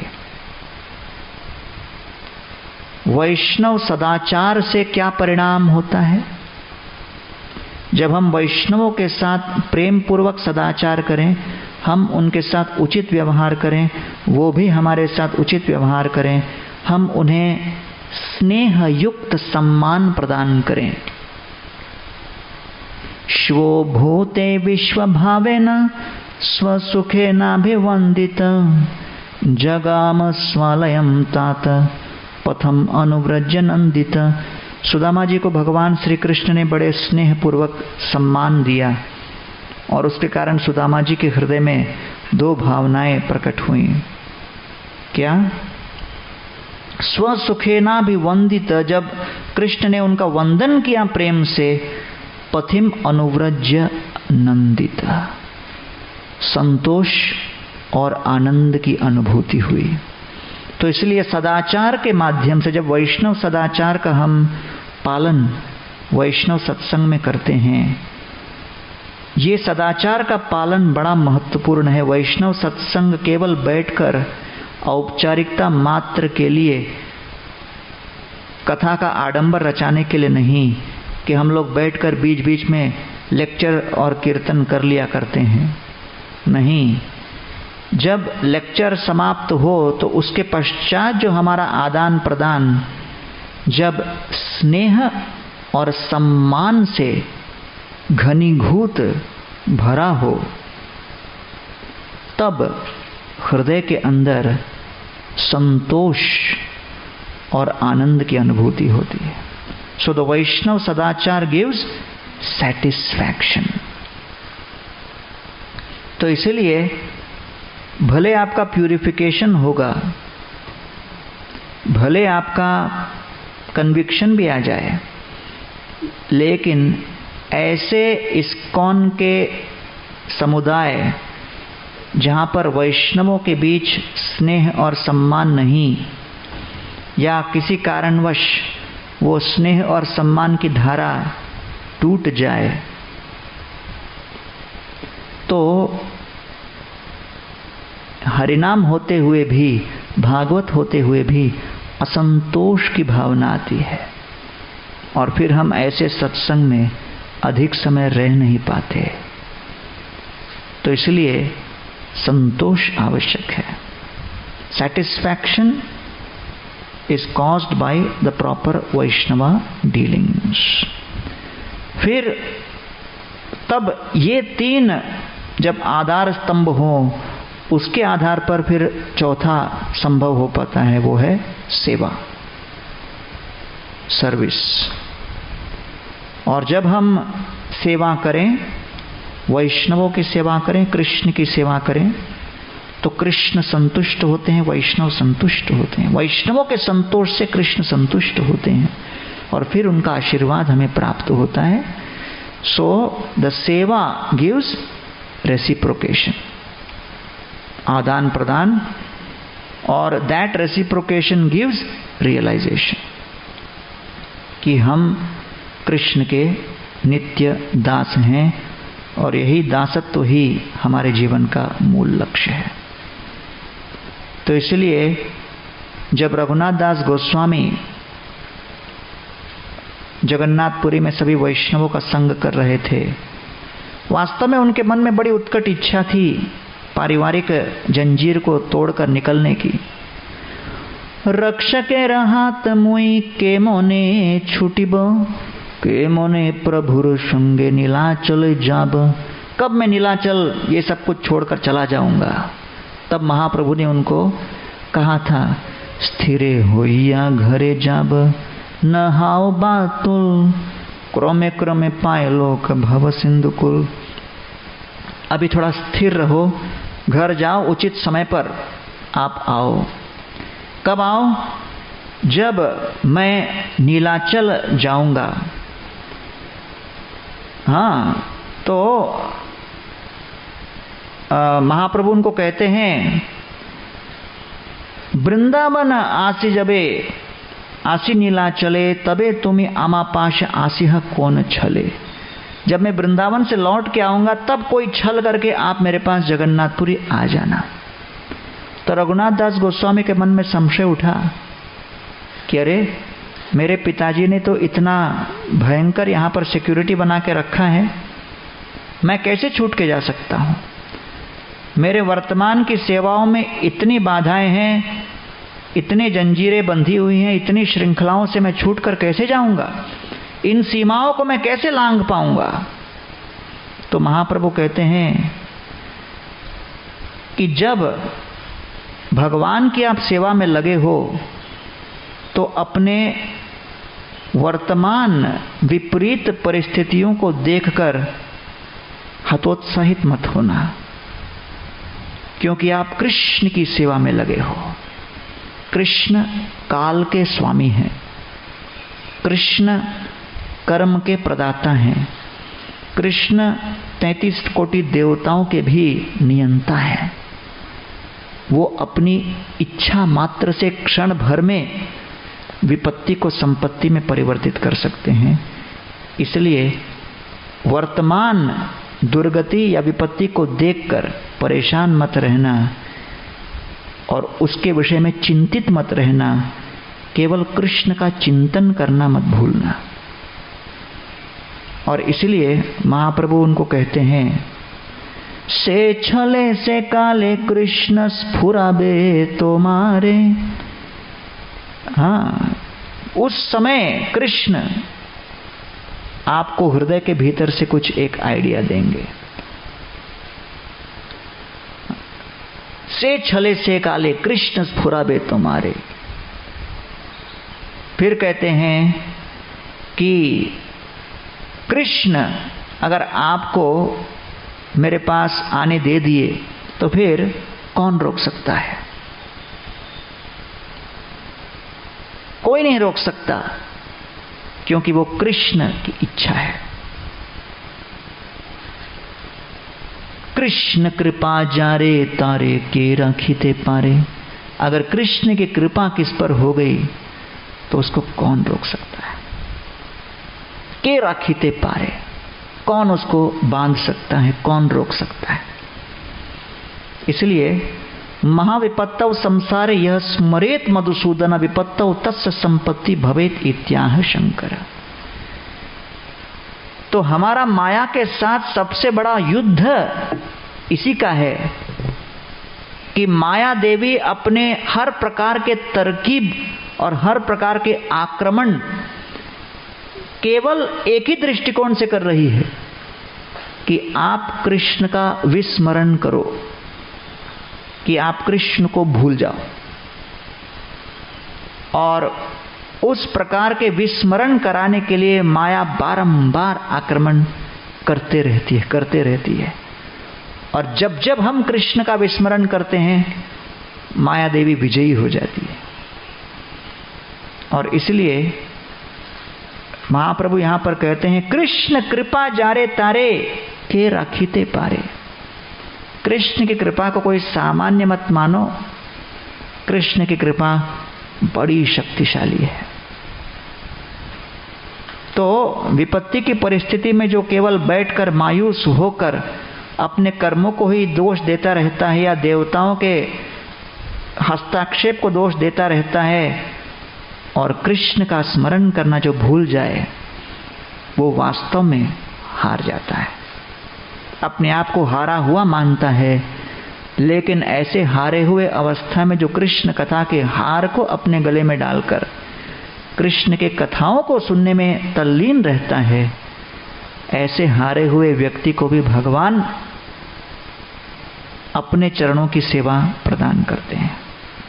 वैष्णव सदाचार से क्या परिणाम होता है? जब हम वैष्णवों के साथ प्रेम पूर्वक सदाचार करें, हम उनके साथ उचित व्यवहार करें, वो भी हमारे साथ उचित व्यवहार करें, हम उन्हें स्नेह युक्त सम्मान प्रदान करें। श्वो भूते विश्वभावेन स्वसुखेनाभिवंदित जगाम स्वालयम तात पथम अनुव्रज नंदित। सुदामा जी को भगवान श्री कृष्ण ने बड़े स्नेह पूर्वक सम्मान दिया और उसके कारण सुदामा जी के हृदय में दो भावनाएं प्रकट हुई। क्या? स्वसुखेना भी वंदित, जब कृष्ण ने उनका वंदन किया प्रेम से, पथिम अनुव्रज्य नंदित, संतोष और आनंद की अनुभूति हुई। तो इसलिए सदाचार के माध्यम से, जब वैष्णव सदाचार का हम पालन वैष्णव सत्संग में करते हैं, ये सदाचार का पालन बड़ा महत्वपूर्ण है। वैष्णव सत्संग केवल बैठकर औपचारिकता मात्र के लिए, कथा का आडंबर रचाने के लिए नहीं कि हम लोग बैठकर बीच बीच में लेक्चर और कीर्तन कर लिया करते हैं। नहीं, जब लेक्चर समाप्त हो तो उसके पश्चात जो हमारा आदान प्रदान जब स्नेह और सम्मान से घनीभूत भरा हो, तब हृदय के अंदर संतोष और आनंद की अनुभूति होती है। सो द वैष्णव सदाचार गिव्स सैटिस्फैक्शन। तो इसलिए भले आपका प्यूरिफिकेशन होगा, भले आपका कन्विक्शन भी आ जाए, लेकिन ऐसे इस्कॉन के समुदाय जहाँ पर वैष्णवों के बीच स्नेह और सम्मान नहीं, या किसी कारणवश वो स्नेह और सम्मान की धारा टूट जाए, तो हरिनाम होते हुए भी, भागवत होते हुए भी असंतोष की भावना आती है और फिर हम ऐसे सत्संग में अधिक समय रह नहीं पाते। तो इसलिए संतोष आवश्यक है। Satisfaction is caused by the proper Vaishnava dealings. फिर तब ये तीन जब आधार स्तंभ हो, उसके आधार पर फिर चौथा संभव हो पाता है, वो है सेवा, सर्विस। और जब हम सेवा करें, वैष्णवों की सेवा करें, कृष्ण की सेवा करें, तो कृष्ण संतुष्ट होते हैं, वैष्णव संतुष्ट होते हैं। वैष्णवों के संतोष से कृष्ण संतुष्ट होते हैं और फिर उनका आशीर्वाद हमें प्राप्त होता है। So the seva gives reciprocation, आदान प्रदान, और दैट रेसिप्रोकेशन गिव्स रियलाइजेशन कि हम कृष्ण के नित्य दास हैं और यही दासत्व ही हमारे जीवन का मूल लक्ष्य है। तो इसलिए जब रघुनाथ दास गोस्वामी जगन्नाथपुरी में सभी वैष्णवों का संग कर रहे थे, वास्तव में उनके मन में बड़ी उत्कट इच्छा थी पारिवारिक जंजीर को तोड़कर निकलने की। रक्षके रहात मुई के मोने छुटिब, के मोने प्रभुर संगे नीलाचल जाब। कब मैं नीलाचल ये सब कुछ छोड़कर चला जाऊंगा? तब महाप्रभु ने उनको कहा था, स्थिरे होइया घरे जाब, न हाओ बातुल, क्रमे क्रमे पाए लोक भव सिंधुकुल। अभी थोड़ा स्थिर रहो, घर जाओ, उचित समय पर आप आओ। कब आओ? जब मैं नीलाचल जाऊंगा। हाँ, तो आ, महाप्रभु उनको कहते हैं, वृंदावन आसी जबे आसी नीलाचले तबे तुम्हें आमापाश आसिह कौन छले। जब मैं वृंदावन से लौट के आऊंगा तब कोई छल करके आप मेरे पास जगन्नाथपुरी आ जाना। तो रघुनाथ दास गोस्वामी के मन में संशय उठा कि अरे, मेरे पिताजी ने तो इतना भयंकर यहाँ पर सिक्योरिटी बना के रखा है, मैं कैसे छूट के जा सकता हूँ? मेरे वर्तमान की सेवाओं में इतनी बाधाएं हैं, इतनी जंजीरें बंधी हुई हैं, इतनी श्रृंखलाओं से मैं छूट कर कैसे जाऊंगा? इन सीमाओं को मैं कैसे लांघ पाऊंगा? तो महाप्रभु कहते हैं कि जब भगवान की आप सेवा में लगे हो तो अपने वर्तमान विपरीत परिस्थितियों को देखकर हतोत्साहित मत होना, क्योंकि आप कृष्ण की सेवा में लगे हो। कृष्ण काल के स्वामी हैं, कृष्ण कर्म के प्रदाता हैं, कृष्ण तैंतीस कोटि देवताओं के भी नियंता है। वो अपनी इच्छा मात्र से क्षण भर में विपत्ति को संपत्ति में परिवर्तित कर सकते हैं। इसलिए वर्तमान दुर्गति या विपत्ति को देखकर परेशान मत रहना और उसके विषय में चिंतित मत रहना, केवल कृष्ण का चिंतन करना मत भूलना। और इसलिए महाप्रभु उनको कहते हैं, से छले से काले कृष्ण स्फुराबे तो मारे। हाँ, उस समय कृष्ण आपको हृदय के भीतर से कुछ एक आइडिया देंगे। से छले से काले कृष्ण स्फुराबे तो मारे। फिर कहते हैं कि कृष्ण अगर आपको मेरे पास आने दे दिए तो फिर कौन रोक सकता है? कोई नहीं रोक सकता, क्योंकि वो कृष्ण की इच्छा है। कृष्ण कृपा जारे तारे के राखीते पारे। अगर कृष्ण की कृपा किस पर हो गई तो उसको कौन रोक सकता है? के राखीते पारे, कौन उसको बांध सकता है, कौन रोक सकता है? इसलिए महाविपत्तौ संसारे यह स्मरेत मधुसूदन विपत्तौ तस्य संपत्ति भवेत इत्याह शंकर। तो हमारा माया के साथ सबसे बड़ा युद्ध इसी का है कि माया देवी अपने हर प्रकार के तरकीब और हर प्रकार के आक्रमण केवल एक ही दृष्टिकोण से कर रही है कि आप कृष्ण का विस्मरण करो, कि आप कृष्ण को भूल जाओ। और उस प्रकार के विस्मरण कराने के लिए माया बारंबार आक्रमण करते रहती है करते रहती है और जब जब हम कृष्ण का विस्मरण करते हैं माया देवी विजयी हो जाती है। और इसलिए महाप्रभु यहां पर कहते हैं, कृष्ण कृपा जारे तारे के राखीते पारे। कृष्ण की कृपा को कोई सामान्य मत मानो, कृष्ण की कृपा बड़ी शक्तिशाली है। तो विपत्ति की परिस्थिति में जो केवल बैठकर मायूस होकर अपने कर्मों को ही दोष देता रहता है या देवताओं के हस्ताक्षेप को दोष देता रहता है और कृष्ण का स्मरण करना जो भूल जाए, वो वास्तव में हार जाता है, अपने आप को हारा हुआ मानता है। लेकिन ऐसे हारे हुए अवस्था में जो कृष्ण कथा के हार को अपने गले में डालकर कृष्ण के कथाओं को सुनने में तल्लीन रहता है, ऐसे हारे हुए व्यक्ति को भी भगवान अपने चरणों की सेवा प्रदान करते हैं।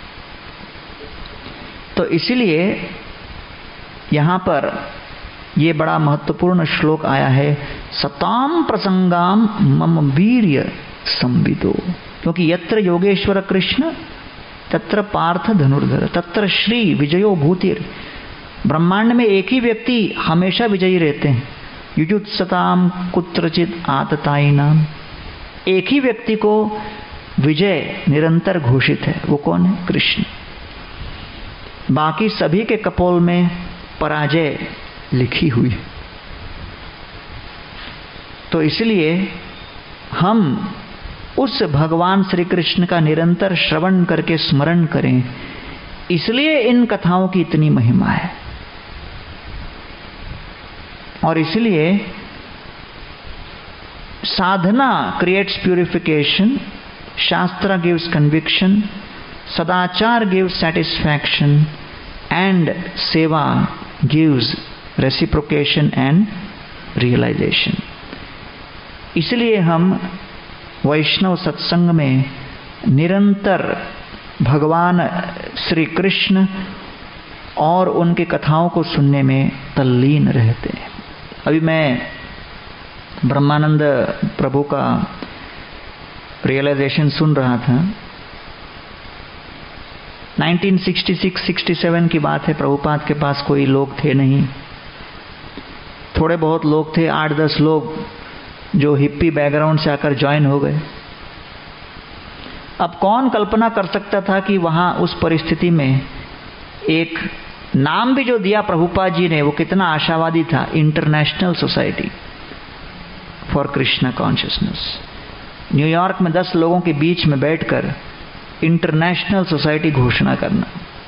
तो इसलिए यहां पर यह बड़ा महत्वपूर्ण श्लोक आया है, सताम प्रसंगाम मम वीर्य संविदो। क्योंकि यत्र योगेश्वर कृष्ण तत्र पार्थ धनुर्धर तत्र श्री विजयो भूतिर। ब्रह्मांड में एक ही व्यक्ति हमेशा विजयी रहते हैं। युजुत्सताम कुत्रचित आतताई नाम। एक ही व्यक्ति को विजय निरंतर घोषित है, वो कौन है? कृष्ण। बाकी सभी के कपोल में पराजय लिखी हुई है। तो इसलिए हम उस भगवान श्री कृष्ण का निरंतर श्रवण करके स्मरण करें, इसलिए इन कथाओं की इतनी महिमा है। और इसलिए sadhana creates purification, shastra gives conviction, sadachar gives satisfaction and seva gives reciprocation and realization. इसलिए हम वैष्णव सत्संग में निरंतर भगवान श्री कृष्ण और उनकी कथाओं को सुनने में तल्लीन रहते हैं। अभी मैं ब्रह्मानंद प्रभु का रियलाइजेशन सुन रहा था। Nineteen sixty six sixty seven की बात है। प्रभुपाद के पास कोई लोग थे नहीं, थोड़े बहुत लोग थे, आठ दस लोग जो हिप्पी बैकग्राउंड से आकर ज्वाइन हो गए। अब कौन कल्पना कर सकता था कि वहां उस परिस्थिति में एक नाम भी जो दिया प्रभुपाद जी ने वो कितना आशावादी था, International Society for Krishna consciousness. New York में दस लोगों के बीच में बैठकर इंटरनेशनल सोसाइटी घोषणा करना।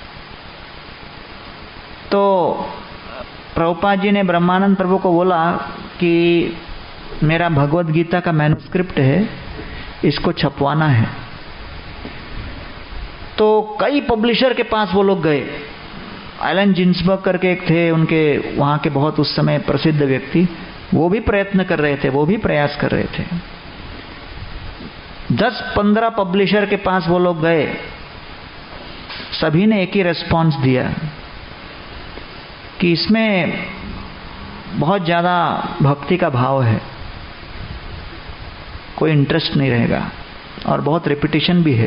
तो प्रभुपाद जी ने ब्रह्मानंद प्रभु को बोला कि मेरा भगवत गीता का मैन्युस्क्रिप्ट है, इसको छपवाना है। तो कई पब्लिशर के पास वो लोग गए। एलन जिन्सबर्ग करके एक थे, उनके वहाँ के बहुत उस समय प्रसिद्ध व्यक्ति, वो भी प्रयत्न कर रहे थे, वो भी प्रयास कर रहे थे। दस पंद्रह पब्लिशर के पास वो लोग गए, सभी ने एक ही रेस्पॉन्स दिया कि इसमें बहुत ज़्यादा भक्ति का भाव है, कोई इंटरेस्ट नहीं रहेगा और बहुत रिपीटिशन भी है।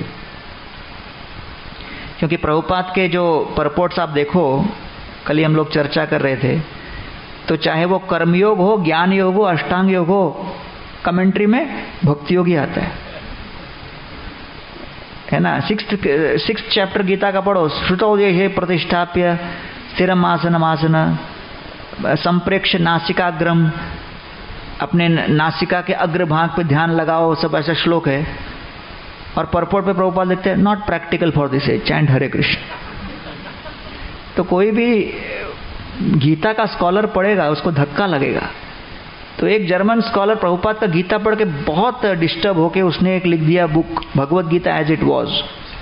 क्योंकि प्रभुपाद के जो परपोर्ट्स आप देखो, कल ही हम लोग चर्चा कर रहे थे, तो चाहे वो कर्मयोग हो, ज्ञान योग हो, अष्टांग योग हो, कमेंट्री में भक्ति योग ही आता है, है ना। सिक्स सिक्स चैप्टर गीता का पढ़ो, श्रुतौ देहे प्रतिष्ठाप्य स्थिरम आसनम आसन संप्रेक्ष नासिकाग्रम, अपने नासिका के अग्रभाग पे ध्यान लगाओ, सब ऐसा श्लोक है। और परपोर्ट पे प्रभुपाद लिखते हैं not practical for this age, chant Hare Krishna. तो कोई भी गीता का स्कॉलर पढ़ेगा उसको धक्का लगेगा। तो एक जर्मन स्कॉलर प्रभुपाद का गीता पढ़ के बहुत डिस्टर्ब होके उसने एक लिख दिया book, Bhagavad Gita as it was,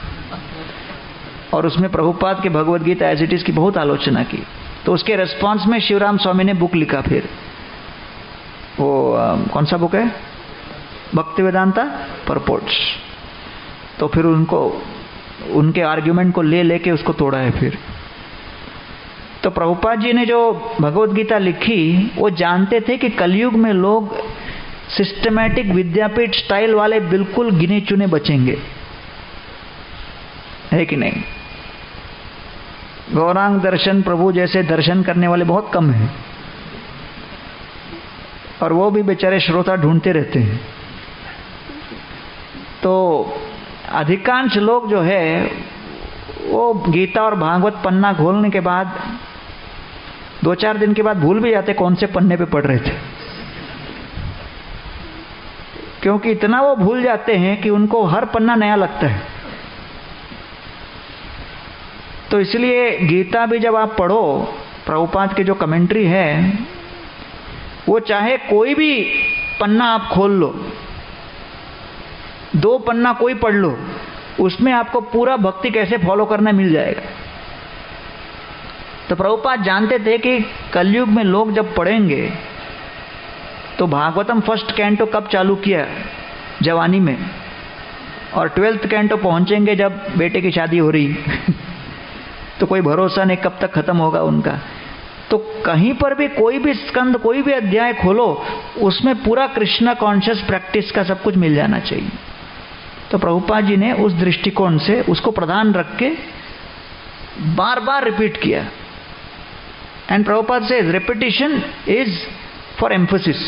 और उसमें प्रभुपाद के Bhagavad Gita as it is की बहुत आलोचना की। तो उसके रेस्पॉन्स में शिवराम स्वामी ने बुक लिखा, फिर वो आ, कौन सा बुक है, भक्तिवेदांता परपोर्ट्स। तो फिर उनको उनके आर्ग्यूमेंट को ले लेके उसको तोड़ा है फिर। तो प्रभुपाद जी ने जो भगवत गीता लिखी, वो जानते थे कि कलयुग में लोग सिस्टमैटिक विद्यापीठ स्टाइल वाले बिल्कुल गिने चुने बचेंगे, है कि नहीं। गौरांग दर्शन प्रभु जैसे दर्शन करने वाले बहुत कम हैं, और वो भी बेचारे श्रोता ढूंढते रहते हैं। तो अधिकांश लोग जो है वो गीता और भागवत पन्ना खोलने के बाद दो चार दिन के बाद भूल भी जाते कौन से पन्ने पे पढ़ रहे थे, क्योंकि इतना वो भूल जाते हैं कि उनको हर पन्ना नया लगता है। तो इसलिए गीता भी जब आप पढ़ो, प्रभुपाद की जो कमेंट्री है, वो चाहे कोई भी पन्ना आप खोल लो, दो पन्ना कोई पढ़ लो, उसमें आपको पूरा भक्ति कैसे फॉलो करना मिल जाएगा। तो प्रभुपाद जानते थे कि कलयुग में लोग जब पढ़ेंगे, तो भागवतम फर्स्ट कैंटो कब चालू किया, जवानी में, और ट्वेल्थ कैंटो पहुंचेंगे जब बेटे की शादी हो रही तो कोई भरोसा नहीं कब तक खत्म होगा उनका। तो कहीं पर भी कोई भी स्कंद, कोई भी अध्याय खोलो, उसमें पूरा कृष्णा कॉन्शियस प्रैक्टिस का सब कुछ मिल जाना चाहिए। तो प्रभुपाद जी ने उस दृष्टिकोण से उसको प्रधान रख के बार बार रिपीट किया। एंड प्रभुपाद से रिपीटिशन इज फॉर एम्फोसिस,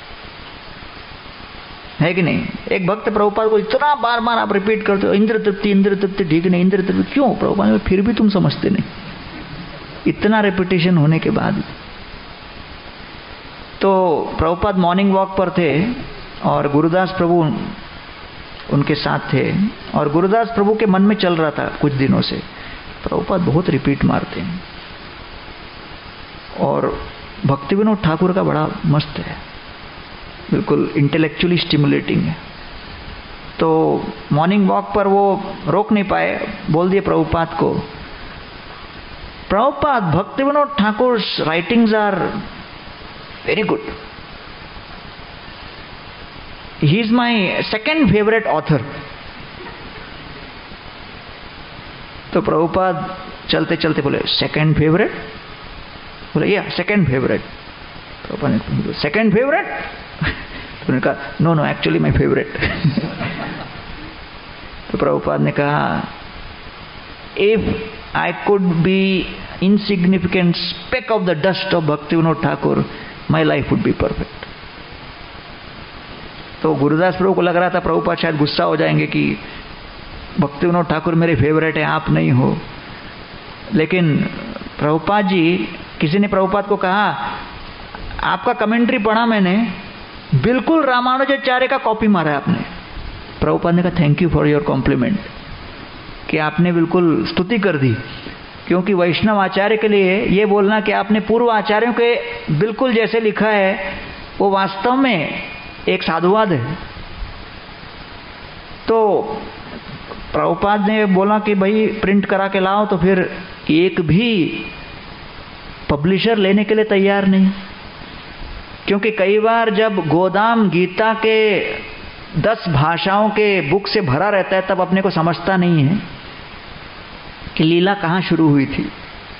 है कि नहीं? एक भक्त प्रभुपाद को इतना बार बार आप रिपीट करते हो, इंद्र तृप्ति इंद्र तृप्ति ठीक नहीं, इंद्र तृप्ति क्यों? प्रभुपाद ने फिर भी तुम समझते नहीं, इतना रिपीटिशन होने के बाद। तो प्रभुपाद मॉर्निंग वॉक पर थे और गुरुदास प्रभु उनके साथ थे, और गुरुदास प्रभु के मन में चल रहा था कुछ दिनों से, प्रभुपाद बहुत रिपीट मारते हैं और भक्ति विनोद ठाकुर का बड़ा मस्त है, बिल्कुल इंटेलेक्चुअली स्टिमुलेटिंग है। तो मॉर्निंग वॉक पर वो रोक नहीं पाए, बोल दिए प्रभुपाद को, Prabhupada Bhakti Vinod Thakur writings are very good, he is my second favourite author. तो प्रभुपाद चलते चलते बोले सेकेंड फेवरेट, बोले या सेकेंड फेवरेट। प्रभुपाद ने सेकेंड फेवरेट, तो उन्होंने कहा no no actually my favourite. तो प्रभुपाद ने कहा if I could be insignificant speck of the dust of Bhakti Vinod Thakur, my life would be perfect. तो गुरुदास प्रभु को लग रहा था प्रभुपाद शायद गुस्सा हो जाएंगे कि भक्ति विनोद ठाकुर मेरे फेवरेट है, आप नहीं हो। लेकिन प्रभुपाद जी, किसी ने प्रभुपाद को कहा आपका कमेंट्री पढ़ा मैंने, बिल्कुल रामानुजाचार्य का कॉपी मारा है आपने। प्रभुपाद ने कहा thank you for your compliment, कि आपने बिल्कुल स्तुति कर दी, क्योंकि वैष्णव आचार्य के लिए ये बोलना कि आपने पूर्व आचार्यों के बिल्कुल जैसे लिखा है, वो वास्तव में एक साधुवाद है। तो प्रभुपाद ने बोला कि भाई प्रिंट करा के लाओ, तो फिर एक भी पब्लिशर लेने के लिए तैयार नहीं, क्योंकि कई बार जब गोदाम गीता के दस भाषाओं के बुक से भरा रहता है तब अपने को समझता नहीं है कि लीला कहाँ शुरू हुई थी,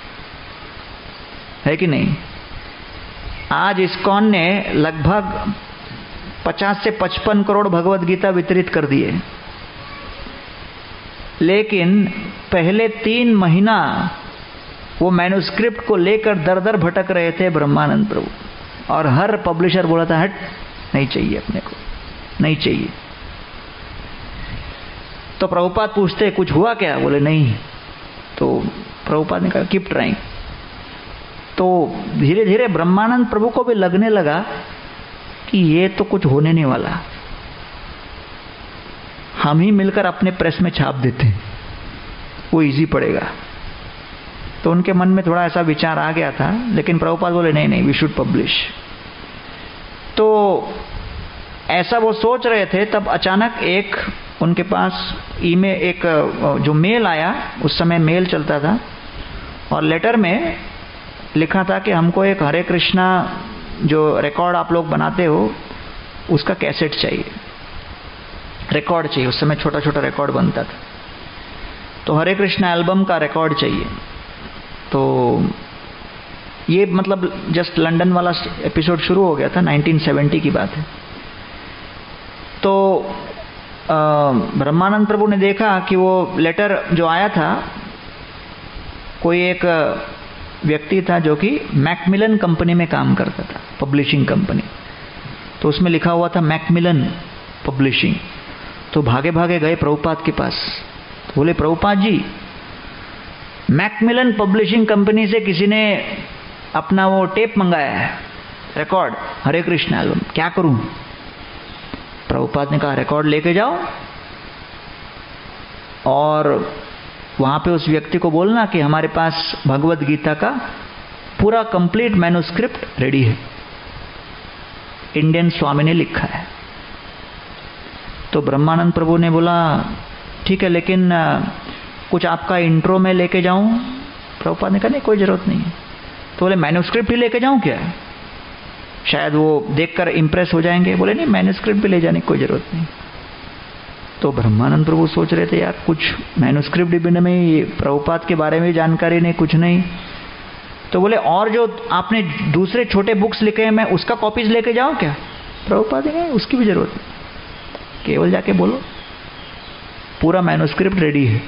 है कि नहीं? आज इस्कॉन ने लगभग पचास से पचपन करोड़ भगवत गीता वितरित कर दिए, लेकिन पहले तीन महीना वो मैन्युस्क्रिप्ट को लेकर दर दर भटक रहे थे ब्रह्मानंद प्रभु, और हर पब्लिशर बोला था हट नहीं चाहिए, अपने को नहीं चाहिए। तो प्रभुपाद पूछते कुछ हुआ क्या? बोले नहीं। तो प्रभुपाद ने कहा कीप ट्राइंग। तो धीरे धीरे ब्रह्मानंद प्रभु को भी लगने लगा कि ये तो कुछ होने नहीं वाला, हम ही मिलकर अपने प्रेस में छाप देते हैं, वो इजी पड़ेगा। तो उनके मन में थोड़ा ऐसा विचार आ गया था, लेकिन प्रभुपाद बोले नहीं नहीं वी शुड पब्लिश। तो ऐसा वो सोच रहे थे, तब अचानक एक उनके पास ईमेल, एक जो मेल आया, उस समय मेल चलता था, और लेटर में लिखा था कि हमको एक हरे कृष्णा जो रिकॉर्ड आप लोग बनाते हो उसका कैसेट चाहिए, रिकॉर्ड चाहिए। उस समय छोटा छोटा रिकॉर्ड बनता था, तो हरे कृष्णा एल्बम का रिकॉर्ड चाहिए। तो ये मतलब जस्ट लंदन वाला एपिसोड शुरू हो गया था, नाइनटीन सेवेंटी की बात है। तो ब्रह्मानंद प्रभु ने देखा कि वो लेटर जो आया था, कोई एक व्यक्ति था जो कि मैकमिलन कंपनी में काम करता था, पब्लिशिंग कंपनी। तो उसमें लिखा हुआ था मैकमिलन पब्लिशिंग। तो भागे भागे गए प्रभुपाद के पास, तो बोले Prabhupada ji, Macmillan publishing company से किसी ने अपना वो टेप मंगाया है, रिकॉर्ड, हरे कृष्ण एल्बम, क्या करूं? प्रभुपाद ने कहा रिकॉर्ड लेके जाओ और वहां पे उस व्यक्ति को बोलना कि हमारे पास भगवत गीता का पूरा कंप्लीट मैन्युस्क्रिप्ट रेडी है, इंडियन स्वामी ने लिखा है। तो ब्रह्मानंद प्रभु ने बोला ठीक है, लेकिन कुछ आपका इंट्रो में लेके जाऊं? प्रभुपाद ने कहा नहीं, कोई जरूरत नहीं। तो बोले मैन्युस्क्रिप्ट ही लेके जाऊं क्या, शायद वो देखकर इंप्रेस हो जाएंगे। बोले नहीं, मैन्युस्क्रिप्ट भी ले जाने की कोई जरूरत नहीं। तो ब्रह्मानंद प्रभु सोच रहे थे यार, कुछ मैन्युस्क्रिप्ट भी में प्रभुपाद के बारे में जानकारी नहीं, कुछ नहीं। तो बोले और जो आपने दूसरे छोटे बुक्स लिखे हैं, मैं उसका कॉपीज लेके जाऊं क्या? प्रभुपाद ने कहा उसकी भी जरूरत नहीं, केवल जाके बोलो। पूरा मैन्युस्क्रिप्ट रेडी है।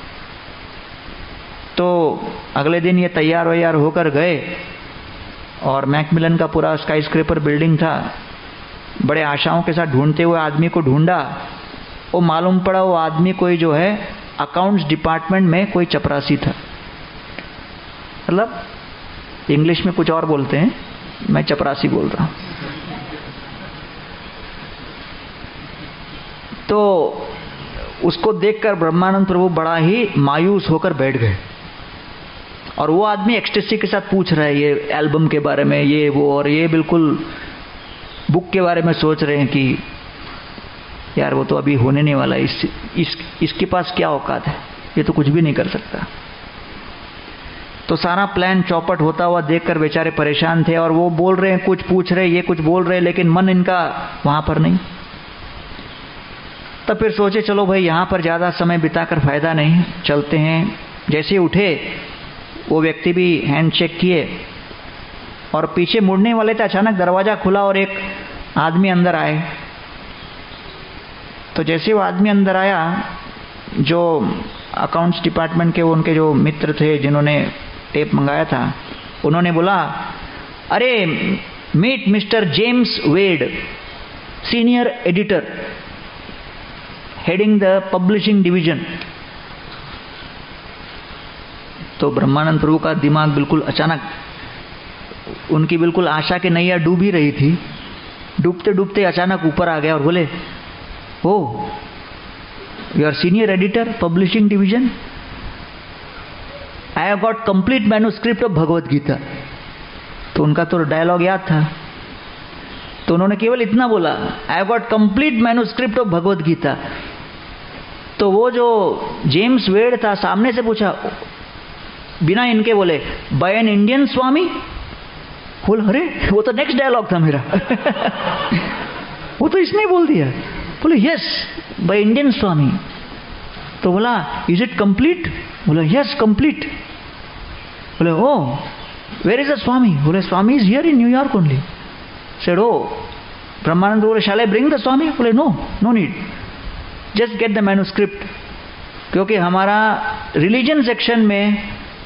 तो अगले दिन ये तैयार वैयार होकर गए और मैकमिलन का पूरा स्काई स्क्रेपर बिल्डिंग था। बड़े आशाओं के साथ ढूंढते हुए आदमी को ढूंढा। वो मालूम पड़ा वो आदमी कोई जो है अकाउंट्स डिपार्टमेंट में कोई चपरासी था। मतलब इंग्लिश में कुछ और बोलते हैं, मैं चपरासी बोल रहा हूं। तो उसको देखकर ब्रह्मानंद प्रभु बड़ा ही मायूस होकर बैठ गए। और वो आदमी एक्सटेसी के साथ पूछ रहा है ये एल्बम के बारे में, ये वो, और ये बिल्कुल बुक के बारे में सोच रहे हैं कि यार वो तो अभी होने नहीं वाला, इस, इस इसके पास क्या औकात है, ये तो कुछ भी नहीं कर सकता। तो सारा प्लान चौपट होता हुआ देखकर बेचारे परेशान थे। और वो बोल रहे हैं, कुछ पूछ रहे, ये कुछ बोल रहे, लेकिन मन इनका वहां पर नहीं। तब फिर सोचे चलो भाई यहाँ पर ज़्यादा समय बिताकर फायदा नहीं, चलते हैं। जैसे ही उठे वो व्यक्ति भी हैंडशेक किए और पीछे मुड़ने वाले थे, अचानक दरवाजा खुला और एक आदमी अंदर आए। तो जैसे वो आदमी अंदर आया, जो अकाउंट्स डिपार्टमेंट के उनके जो मित्र थे जिन्होंने टेप मंगाया था, उन्होंने बोला, अरे meet mister James Wade, senior editor heading the publishing division. तो ब्रह्मानंद प्रभु का दिमाग बिल्कुल अचानक, उनकी बिल्कुल आशा की नैया डूब ही रही थी, डूबते डूबते अचानक ऊपर आ गया और बोले, oh you are senior editor publishing division, I have got complete manuscript of Bhagavad Gita. तो उनका तो डायलॉग याद था, तो उन्होंने केवल इतना बोला, I have got complete manuscript of Bhagavad Gita. तो वो जो जेम्स वेड था सामने से पूछा, बिना इनके बोले, बाय एन इंडियन स्वामी। बोल, अरे वो तो नेक्स्ट डायलॉग था मेरा वो तो इसने बोल दिया। बोले, यस बाय इंडियन स्वामी। तो बोला, इज इट कंप्लीट? बोला, यस कंप्लीट। बोले, oh where is the swami? बोले, swami is here in New York only. Said, oh Brahmananda बोले, shall I bring the swami? बोले, no no need, just get the manuscript. क्योंकि हमारा रिलीजन सेक्शन में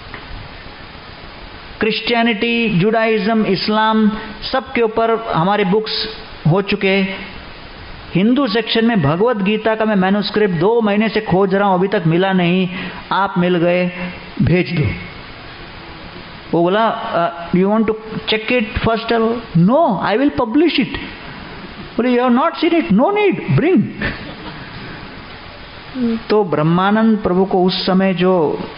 क्रिश्चियनिटी, जुडाइज्म, इस्लाम सब के ऊपर हमारे बुक्स हो चुके। हिंदू सेक्शन में भगवत गीता का मैं मैन्युस्क्रिप्ट दो महीने से खोज रहा हूं, अभी तक मिला नहीं, आप मिल गए, भेज दो। वो बोला, you want to check it first? No, I will publish it. बोले, you have not seen it? No need, bring. तो ब्रह्मानंद प्रभु को उस समय जो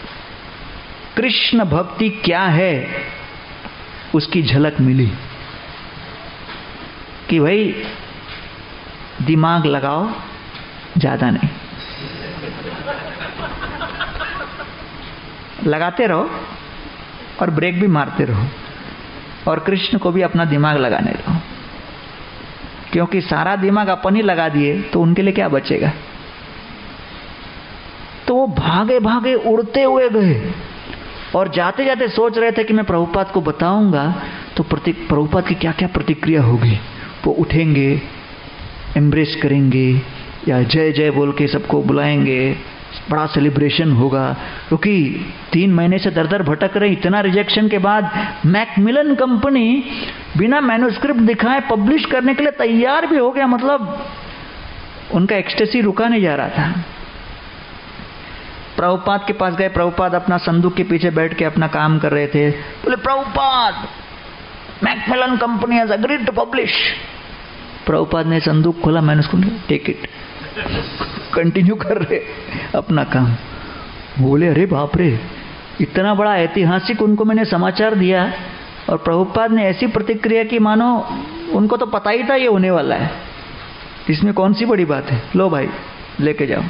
कृष्ण भक्ति क्या है उसकी झलक मिली कि भाई दिमाग लगाओ, ज्यादा नहीं, लगाते रहो और ब्रेक भी मारते रहो, और कृष्ण को भी अपना दिमाग लगाने दो। क्योंकि सारा दिमाग अपन ही लगा दिए तो उनके लिए क्या बचेगा। तो वो भागे भागे उड़ते हुए गए और जाते जाते सोच रहे थे कि मैं प्रभुपाद को बताऊंगा तो प्रभुपाद की क्या क्या प्रतिक्रिया होगी। वो उठेंगे, एम्ब्रेस करेंगे या जय जय बोल के सबको बुलाएंगे, बड़ा सेलिब्रेशन होगा। क्योंकि तीन महीने से दर दर भटक रहे, इतना रिजेक्शन के बाद मैकमिलन कंपनी बिना मैन्युस्क्रिप्ट दिखाए पब्लिश करने के लिए तैयार भी हो गया। मतलब उनका एक्सटेसी रुका नहीं जा रहा था। प्रभुपाद के पास गए, प्रभुपाद अपना संदूक के पीछे बैठ के अपना काम कर रहे थे। बोले, Prabhupada, Macmillan company has agreed to publish. Prabhupada ने संदूक खोला, मैंने उसको टेक इट, कंटिन्यू कर रहे अपना काम। बोले, अरे बाप रे, इतना बड़ा ऐतिहासिक उनको मैंने समाचार दिया और प्रभुपाद ने ऐसी प्रतिक्रिया की मानो उनको तो पता ही था ये होने वाला है, इसमें कौन सी बड़ी बात है, लो भाई लेके जाओ।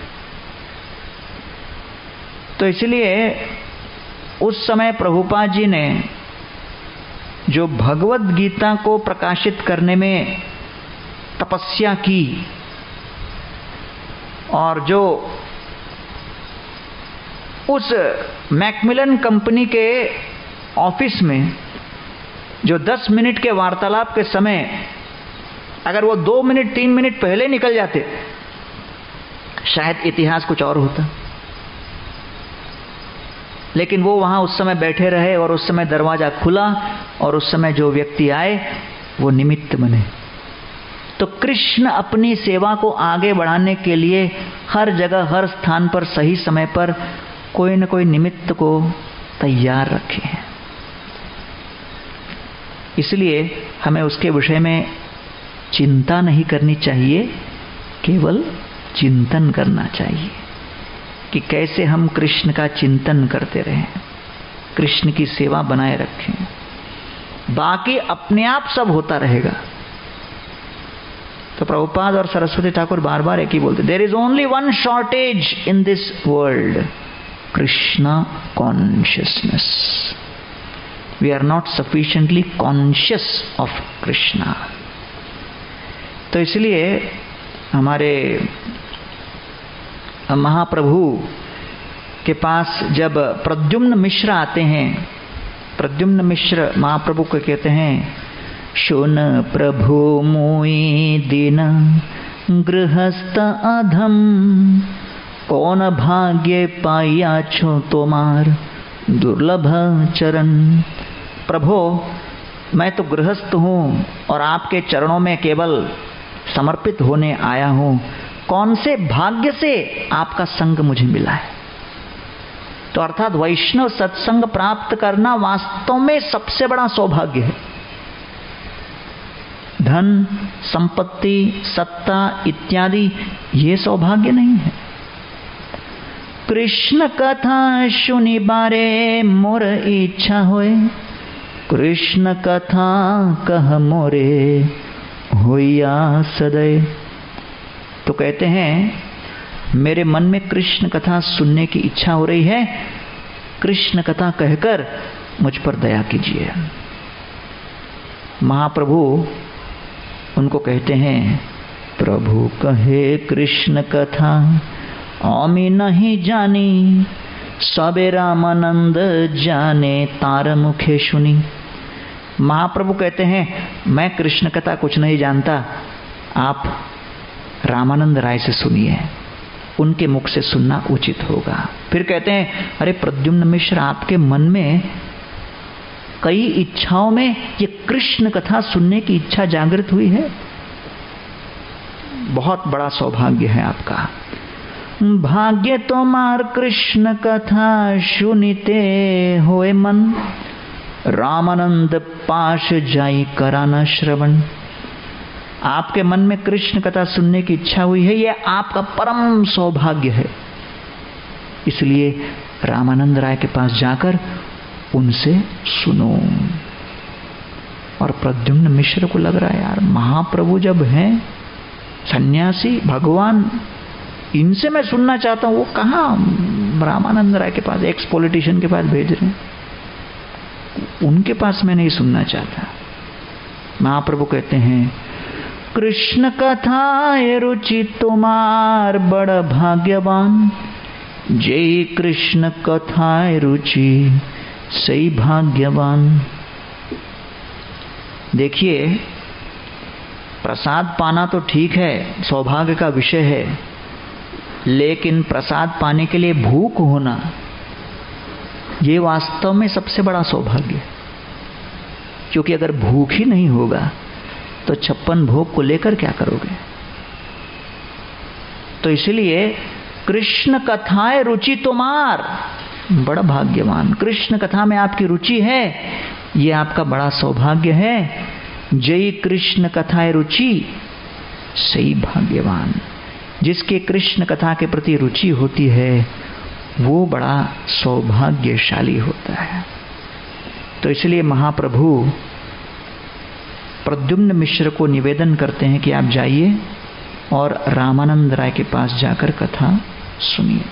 तो इसलिए उस समय प्रभुपाद जी ने जो भगवत गीता को प्रकाशित करने में तपस्या की और जो उस मैकमिलन कंपनी के ऑफिस में जो दस मिनट के वार्तालाप के समय अगर वो दो मिनट तीन मिनट पहले निकल जाते शायद इतिहास कुछ और होता, लेकिन वो वहां उस समय बैठे रहे और उस समय दरवाजा खुला और उस समय जो व्यक्ति आए वो निमित्त बने। तो कृष्ण अपनी सेवा को आगे बढ़ाने के लिए हर जगह हर स्थान पर सही समय पर कोई न कोई निमित्त को तैयार रखे हैं। इसलिए हमें उसके विषय में चिंता नहीं करनी चाहिए, केवल चिंतन करना चाहिए कि कैसे हम कृष्ण का चिंतन करते रहें, कृष्ण की सेवा बनाए रखें। बाकी अपने आप सब होता रहेगा। तो प्रभुपाद और सरस्वती ठाकुर बार बार एक ही बोलते, there is only one shortage in this world, Krishna consciousness. We are not sufficiently conscious of Krishna. तो इसलिए हमारे महाप्रभु के पास जब प्रद्युम्न मिश्र आते हैं, प्रद्युम्न मिश्र महाप्रभु को कहते हैं, शोन प्रभु मोई दिन गृहस्थ अधम, कौन भाग्य पाया छो तोमार दुर्लभ चरण। प्रभो, मैं तो गृहस्थ हूँ और आपके चरणों में केवल समर्पित होने आया हूँ, कौन से भाग्य से आपका संग मुझे मिला है। तो अर्थात वैष्णव सत्संग प्राप्त करना वास्तव में सबसे बड़ा सौभाग्य है। धन, संपत्ति, सत्ता इत्यादि ये सौभाग्य नहीं है। कृष्ण कथा सुनी बारे मोर इच्छा होए, कृष्ण कथा कह मोरे होया सदै। तो कहते हैं, मेरे मन में कृष्ण कथा सुनने की इच्छा हो रही है, कृष्ण कथा कहकर मुझ पर दया कीजिए। महाप्रभु उनको कहते हैं, प्रभु कहे कृष्ण कथा आमी नहीं जानी, सबे रामानंद जाने तार मुखे सुनी। महाप्रभु कहते हैं, मैं कृष्ण कथा कुछ नहीं जानता, आप रामानंद राय से सुनिए, उनके मुख से सुनना उचित होगा। फिर कहते हैं, अरे प्रद्युम्न मिश्र, आपके मन में कई इच्छाओं में ये कृष्ण कथा सुनने की इच्छा जागृत हुई है, बहुत बड़ा सौभाग्य है आपका। भाग्य तोमार कृष्ण कथा सुनिते होए मन, रामानंद पाश जाई कराना श्रवण। आपके मन में कृष्ण कथा सुनने की इच्छा हुई है, यह आपका परम सौभाग्य है। इसलिए रामानंद राय के पास जाकर उनसे सुनो। और प्रद्युम्न मिश्र को लग रहा है, यार महाप्रभु जब हैं सन्यासी भगवान, इनसे मैं सुनना चाहता हूं, वो कहाँ रामानंद राय के पास, एक्स पॉलिटिशियन के पास भेज रहे हैं, उनके पास मैं नहीं सुनना चाहता। महाप्रभु कहते हैं, कृष्ण कथा रुचि तुम्हार बड़ भाग्यवान, जय कृष्ण कथा रुचि सही भाग्यवान। देखिए, प्रसाद पाना तो ठीक है, सौभाग्य का विषय है, लेकिन प्रसाद पाने के लिए भूख होना, ये वास्तव में सबसे बड़ा सौभाग्य है। क्योंकि अगर भूख ही नहीं होगा तो छप्पन भोग को लेकर क्या करोगे। तो इसलिए कृष्ण कथाएं रुचि तुम्हार, बड़ा भाग्यवान, कृष्ण कथा में आपकी रुचि है, ये आपका बड़ा सौभाग्य है। जय कृष्ण कथाएं रुचि सही भाग्यवान। जिसके कृष्ण कथा के प्रति रुचि होती है वो बड़ा सौभाग्यशाली होता है। तो इसलिए महाप्रभु प्रद्युम्न मिश्र को निवेदन करते हैं कि आप जाइए और रामानंद राय के पास जाकर कथा सुनिए।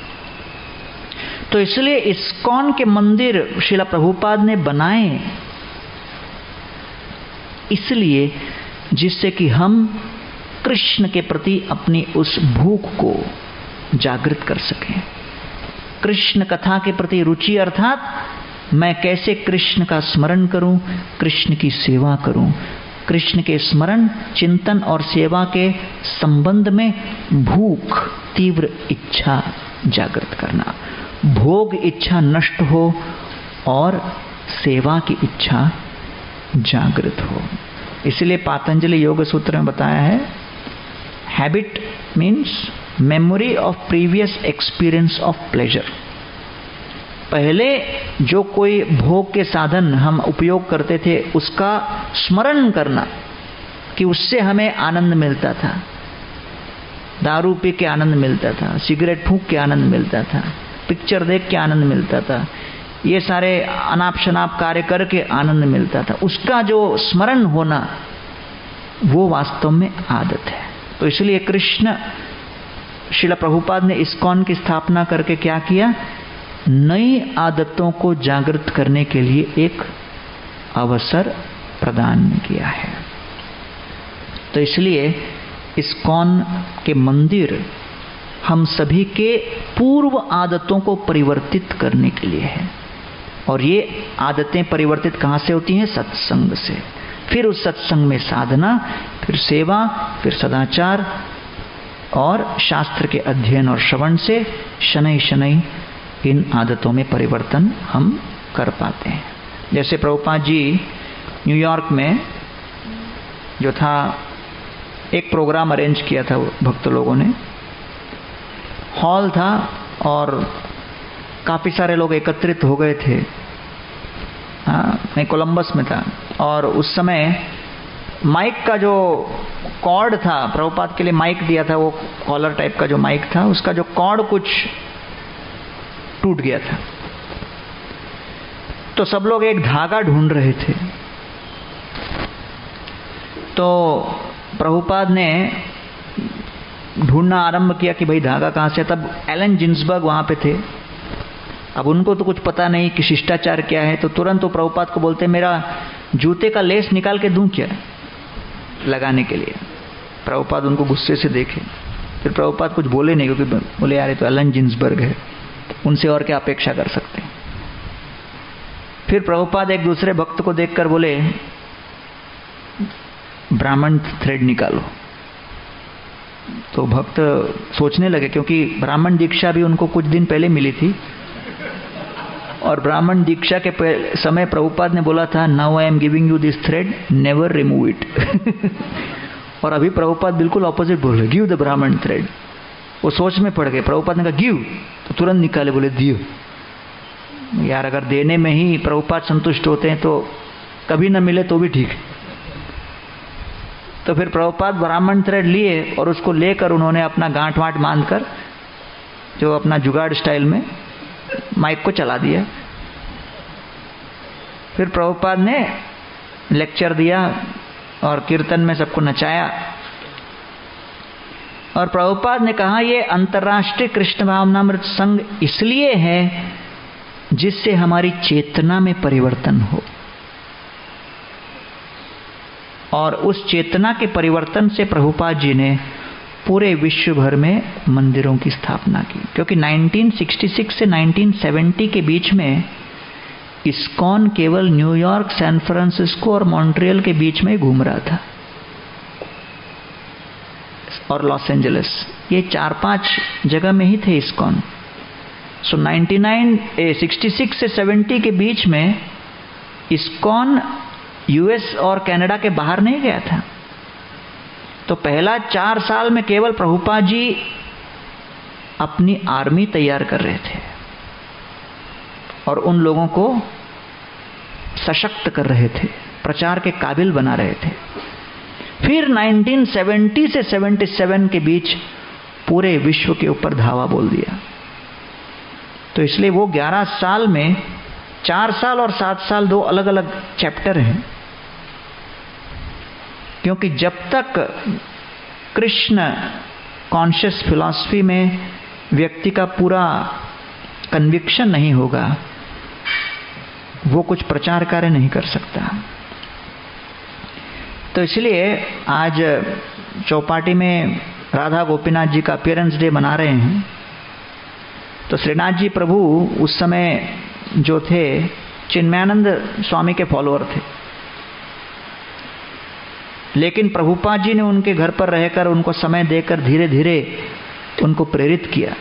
तो इसलिए इस्कॉन के मंदिर श्रील प्रभुपाद ने बनाए, इसलिए जिससे कि हम कृष्ण के प्रति अपनी उस भूख को जागृत कर सकें। कृष्ण कथा के प्रति रुचि, अर्थात मैं कैसे कृष्ण का स्मरण करूं, कृष्ण की सेवा करूं। कृष्ण के स्मरण, चिंतन और सेवा के संबंध में भूख, तीव्र इच्छा जागृत करना, भोग इच्छा नष्ट हो और सेवा की इच्छा जागृत हो। इसलिए पातंजलि योग सूत्र में बताया है, habit means memory of previous experience of pleasure. पहले जो कोई भोग के साधन हम उपयोग करते थे उसका स्मरण करना कि उससे हमें आनंद मिलता था, दारू पी के आनंद मिलता था, सिगरेट फूंक के आनंद मिलता था, पिक्चर देख के आनंद मिलता था, ये सारे अनाप शनाप कार्य करके आनंद मिलता था, उसका जो स्मरण होना वो वास्तव में आदत है। तो इसलिए कृष्ण श्रील प्रभुपाद ने इस्कॉन की स्थापना करके क्या किया, नई आदतों को जागृत करने के लिए एक अवसर प्रदान किया है। तो इसलिए इस्कॉन के मंदिर हम सभी के पूर्व आदतों को परिवर्तित करने के लिए है। और ये आदतें परिवर्तित कहाँ से होती हैं, सत्संग से। फिर उस सत्संग में साधना, फिर सेवा, फिर सदाचार और शास्त्र के अध्ययन और श्रवण से शनै शनै इन आदतों में परिवर्तन हम कर पाते हैं। जैसे प्रभुपाद जी न्यूयॉर्क में जो था एक प्रोग्राम अरेंज किया था भक्त लोगों ने, हॉल था और काफ़ी सारे लोग एकत्रित हो गए थे। हाँ, मैं कोलंबस में था और उस समय माइक का जो कॉर्ड था, प्रभुपाद के लिए माइक दिया था, वो कॉलर टाइप का जो माइक था, उसका जो कॉर्ड कुछ टूट गया था। तो सब लोग एक धागा ढूंढ रहे थे। तो प्रभुपाद ने ढूंढना आरंभ किया कि भाई धागा कहाँ से। तब एलन जिन्सबर्ग वहाँ पे थे। अब उनको तो कुछ पता नहीं कि शिष्टाचार क्या है, तो तुरंत तो प्रभुपाद को बोलते, मेरा जूते का लेस निकाल के दूं क्या लगाने के लिए। प्रभुपाद उनको गुस्से से देखे, फिर प्रभुपाद कुछ बोले नहीं, क्योंकि बोले यार ये तो एलन जिन्सबर्ग है, उनसे और क्या अपेक्षा कर सकते हैं। फिर प्रभुपाद एक दूसरे भक्त को देखकर बोले, ब्राह्मण थ्रेड निकालो। तो भक्त सोचने लगे, क्योंकि ब्राह्मण दीक्षा भी उनको कुछ दिन पहले मिली थी और ब्राह्मण दीक्षा के समय प्रभुपाद ने बोला था, now I am giving you this thread, never remove it. और अभी प्रभुपाद बिल्कुल ऑपोजिट बोल रहे, गिव द ब्राह्मण थ्रेड। वो सोच में पड़ गए। प्रभुपाद ने कहा गिव, तो तुरंत निकाले, बोले दियो। यार अगर देने में ही प्रभुपाद संतुष्ट होते हैं तो कभी न मिले तो भी ठीक है। तो फिर प्रभुपाद ब्राह्मण थ्रेड लिए और उसको लेकर उन्होंने अपना गांठ वांठ बांध कर, जो अपना जुगाड़ स्टाइल में, माइक को चला दिया। फिर प्रभुपाद ने लेक्चर दिया और कीर्तन में सबको नचाया। और प्रभुपाद ने कहा, ये अंतर्राष्ट्रीय कृष्ण भावनामृत संघ इसलिए है जिससे हमारी चेतना में परिवर्तन हो, और उस चेतना के परिवर्तन से प्रभुपाद जी ने पूरे विश्व भर में मंदिरों की स्थापना की। क्योंकि उन्नीस सौ छियासठ से उन्नीस सौ सत्तर के बीच में इस्कॉन केवल न्यूयॉर्क, सैन फ्रांसिस्को और मॉन्ट्रियल के बीच में घूम रहा था, और लॉस एंजलिस, ये चार पांच जगह में ही थे इस्कॉन। सो उन्नीस सौ छियासठ से सत्तर के बीच में इस्कॉन यूएस और कनाडा के बाहर नहीं गया था। तो पहला चार साल में केवल प्रभुपाद जी अपनी आर्मी तैयार कर रहे थे और उन लोगों को सशक्त कर रहे थे, प्रचार के काबिल बना रहे थे। फिर उन्नीस सौ सत्तर से सतहत्तर के बीच पूरे विश्व के ऊपर धावा बोल दिया। तो इसलिए वो ग्यारह साल में, चार साल और सात साल दो अलग अलग चैप्टर हैं। क्योंकि जब तक कृष्ण कॉन्शियस फिलॉसफी में व्यक्ति का पूरा कन्विक्शन नहीं होगा, वो कुछ प्रचार कार्य नहीं कर सकता। तो इसलिए आज चौपाटी में राधा गोपीनाथ जी का अपीयरेंस डे मना रहे हैं। तो श्रीनाथ जी प्रभु उस समय जो थे चिन्मयानंद स्वामी के फॉलोअर थे, लेकिन प्रभुपाद जी ने उनके घर पर रहकर उनको समय देकर धीरे धीरे उनको प्रेरित किया।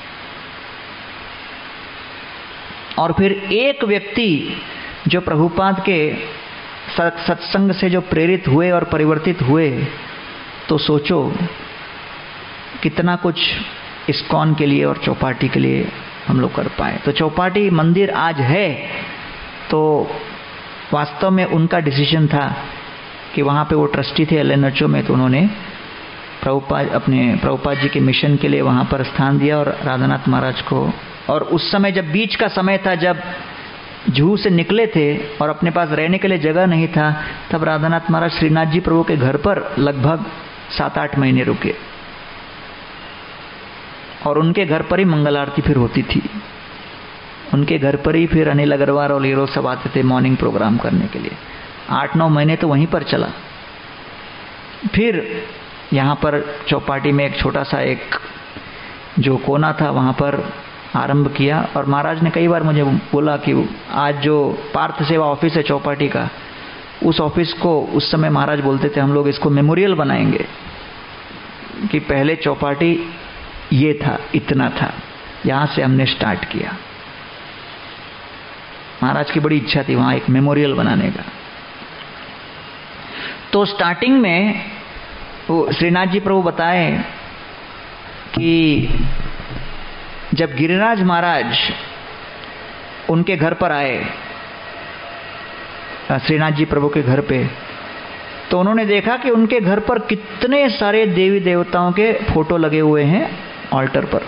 और फिर एक व्यक्ति जो प्रभुपाद के सत्संग से जो प्रेरित हुए और परिवर्तित हुए, तो सोचो कितना कुछ इस्कॉन के लिए और चौपाटी के लिए हम लोग कर पाए। तो चौपाटी मंदिर आज है तो वास्तव में उनका डिसीजन था कि वहाँ पे वो ट्रस्टी थे एल एन एच ओ में, तो उन्होंने प्रभुपाद अपने प्रभुपाद जी के मिशन के लिए वहाँ पर स्थान दिया और राधानाथ महाराज को। और उस समय जब बीच का समय था, जब जूहू से निकले थे और अपने पास रहने के लिए जगह नहीं था, तब राधानाथ महाराज श्रीनाथ जी प्रभु के घर पर लगभग सात आठ महीने रुके और उनके घर पर ही मंगल आरती फिर होती थी। उनके घर पर ही फिर अनिल अग्रवाल और ये लोग सब आते थे मॉर्निंग प्रोग्राम करने के लिए। आठ नौ महीने तो वहीं पर चला। फिर यहाँ पर चौपाटी में एक छोटा सा एक जो कोना था वहाँ पर आरंभ किया। और महाराज ने कई बार मुझे बोला कि आज जो पार्थ सेवा ऑफिस है चौपाटी का, उस ऑफिस को उस समय महाराज बोलते थे हम लोग इसको मेमोरियल बनाएंगे, कि पहले चौपाटी ये था, इतना था, यहाँ से हमने स्टार्ट किया। महाराज की बड़ी इच्छा थी वहाँ एक मेमोरियल बनाने का। तो स्टार्टिंग में वो श्रीनाथ जी प्रभु बताए कि जब गिरिराज महाराज उनके घर पर आए, श्रीनाथ जी प्रभु के घर पे, तो उन्होंने देखा कि उनके घर पर कितने सारे देवी देवताओं के फोटो लगे हुए हैं ऑल्टर पर।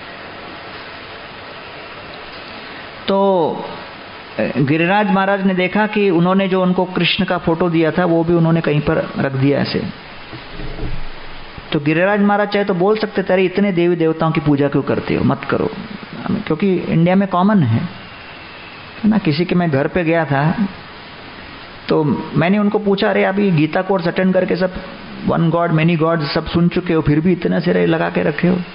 तो गिरिराज महाराज ने देखा कि उन्होंने जो उनको कृष्ण का फोटो दिया था वो भी उन्होंने कहीं पर रख दिया ऐसे। तो गिरिराज महाराज चाहे तो बोल सकते थे अरे इतने देवी देवताओं की पूजा क्यों करते हो, मत करो, क्योंकि इंडिया में कॉमन है ना। किसी के मैं घर पे गया था तो मैंने उनको पूछा अरे अभी गीता कोर्स अटेंड करके सब वन गॉड मेनी गॉड सब सुन चुके हो, फिर भी इतने सिरे लगा के रखे हो।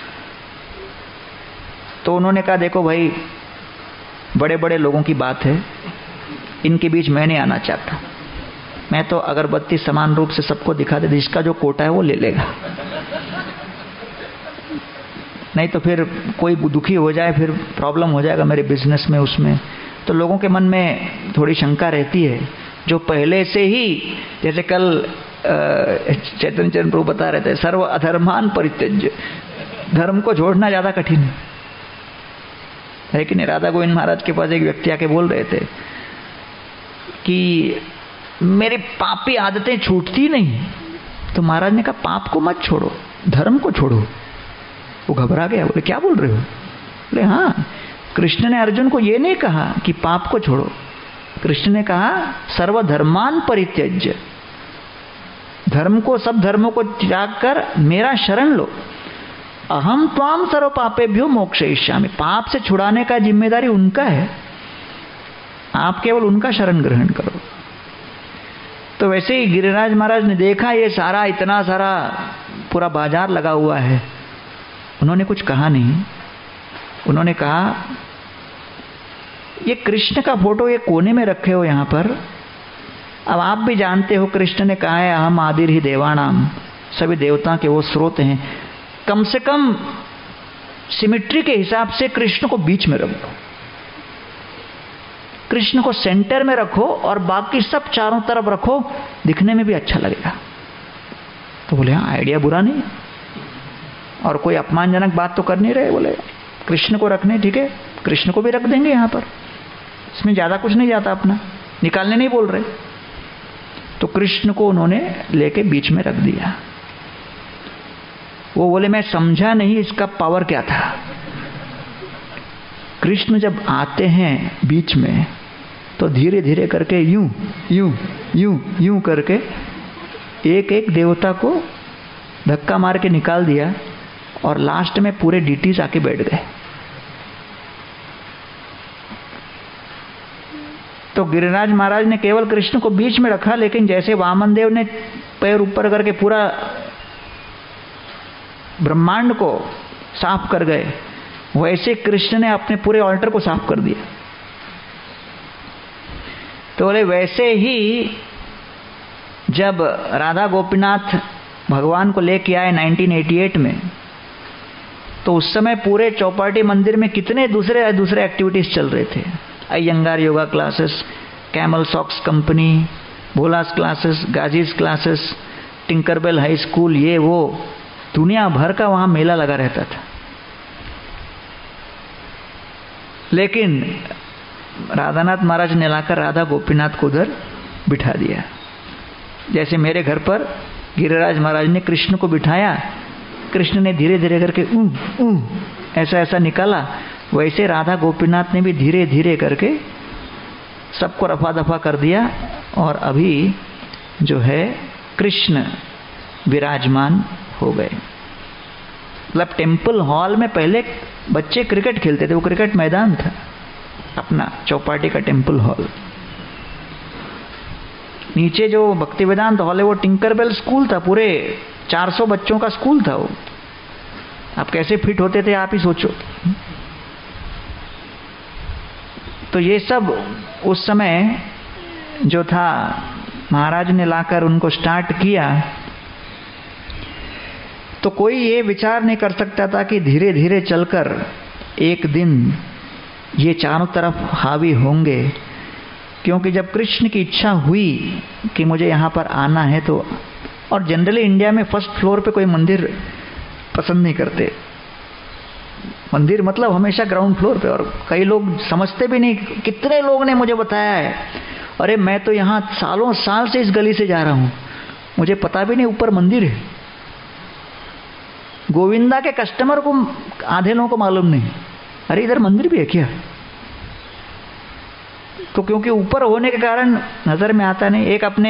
तो उन्होंने कहा देखो भाई, बड़े बड़े लोगों की बात है, इनके बीच मैं नहीं आना चाहता। मैं तो अगरबत्ती समान रूप से सबको दिखा दे, जिसका जो कोटा है वो ले लेगा, नहीं तो फिर कोई दुखी हो जाए, फिर प्रॉब्लम हो जाएगा मेरे बिजनेस में, उसमें। तो लोगों के मन में थोड़ी शंका रहती है, जो पहले से ही, जैसे कल चैतन्य चरण प्रभु बता रहे थे, सर्व अधर्मान परित्यज्य, धर्म को छोड़ना ज्यादा कठिन है। लेकिन राधा गोविंद महाराज के पास एक व्यक्ति आके बोल रहे थे कि मेरी पापी आदतें छूटती नहीं। तो महाराज ने कहा पाप को मत छोड़ो, धर्म को छोड़ो। वो घबरा गया, बोले क्या बोल रहे हो? बोले हाँ, कृष्ण ने अर्जुन को ये नहीं कहा कि पाप को छोड़ो, कृष्ण ने कहा सर्वधर्मान परित्यज्य, धर्म को, सब धर्मों को त्याग कर मेरा शरण लो। अहम त्वाम सर्व पापेभ्यो मोक्षयिष्यामि, पाप से छुड़ाने का जिम्मेदारी उनका है, आप केवल उनका शरण ग्रहण करो। तो वैसे ही गिरिराज महाराज ने देखा ये सारा इतना सारा पूरा बाजार लगा हुआ है, उन्होंने कुछ कहा नहीं। उन्होंने कहा ये कृष्ण का फोटो ये कोने में रखे हो यहाँ पर, अब आप भी जानते हो कृष्ण ने कहा है अहम आदिर ही देवानाम, सभी देवता के वो स्रोत हैं, कम से कम सिमिट्री के हिसाब से कृष्ण को बीच में रखो, कृष्ण को सेंटर में रखो और बाकी सब चारों तरफ रखो, दिखने में भी अच्छा लगेगा। तो बोले हाँ आइडिया बुरा नहीं, और कोई अपमानजनक बात तो कर नहीं रहे। बोले कृष्ण को रखने, ठीक है, कृष्ण को भी रख देंगे यहाँ पर, इसमें ज्यादा कुछ नहीं जाता, अपना निकालने नहीं बोल रहे। तो कृष्ण को उन्होंने लेके बीच में रख दिया। वो बोले मैं समझा नहीं इसका पावर क्या था। कृष्ण जब आते हैं बीच में तो धीरे धीरे करके यूं यूं यूं यूं करके एक एक देवता को धक्का मार के निकाल दिया, और लास्ट में पूरे डीटीज आके बैठ गए। तो गिरिराज महाराज ने केवल कृष्ण को बीच में रखा, लेकिन जैसे वामन देव ने पैर ऊपर करके पूरा ब्रह्मांड को साफ कर गए, वैसे कृष्ण ने अपने पूरे ऑल्टर को साफ कर दिया। तो बोले वैसे ही जब राधा गोपीनाथ भगवान को लेके आए नाइनटीन एटी एट में, तो उस समय पूरे चौपाटी मंदिर में कितने दूसरे दूसरे एक्टिविटीज चल रहे थे। Iyengar yoga classes, camel socks company, Bhola's classes, Gazi's classes, Tinkerbell high school, ये वो दुनिया भर का वहां मेला लगा रहता था। लेकिन राधानाथ महाराज ने लाकर राधा गोपीनाथ को उधर बिठा दिया। जैसे मेरे घर पर गिरिराज महाराज ने कृष्ण को बिठाया, कृष्ण ने धीरे धीरे करके ऊ ऊ ऐसा ऐसा निकाला, वैसे राधा गोपीनाथ ने भी धीरे धीरे करके सबको रफा दफा कर दिया। और अभी जो है कृष्ण विराजमान हो गए। मतलब टेम्पल हॉल में पहले बच्चे क्रिकेट खेलते थे, वो क्रिकेट मैदान था अपना चौपाटी का टेम्पल हॉल। नीचे जो भक्ति वेदांत हॉल है वो टिंकरबेल स्कूल था, पूरे चार सौ बच्चों का स्कूल था वो। आप कैसे फिट होते थे आप ही सोचो। तो ये सब उस समय जो था महाराज ने लाकर उनको स्टार्ट किया। तो कोई ये विचार नहीं कर सकता था कि धीरे धीरे चलकर एक दिन ये चारों तरफ हावी होंगे, क्योंकि जब कृष्ण की इच्छा हुई कि मुझे यहाँ पर आना है तो, और जनरली इंडिया में फर्स्ट फ्लोर पे कोई मंदिर पसंद नहीं करते, मंदिर मतलब हमेशा ग्राउंड फ्लोर पे। और कई लोग समझते भी नहीं, कितने लोग ने मुझे बताया है, अरे मैं तो यहाँ सालों साल से इस गली से जा रहा हूँ, मुझे पता भी नहीं ऊपर मंदिर है। गोविंदा के कस्टमर को आधे लोगों को मालूम नहीं, अरे इधर मंदिर भी है क्या। तो क्योंकि ऊपर होने के कारण नजर में आता नहीं। एक अपने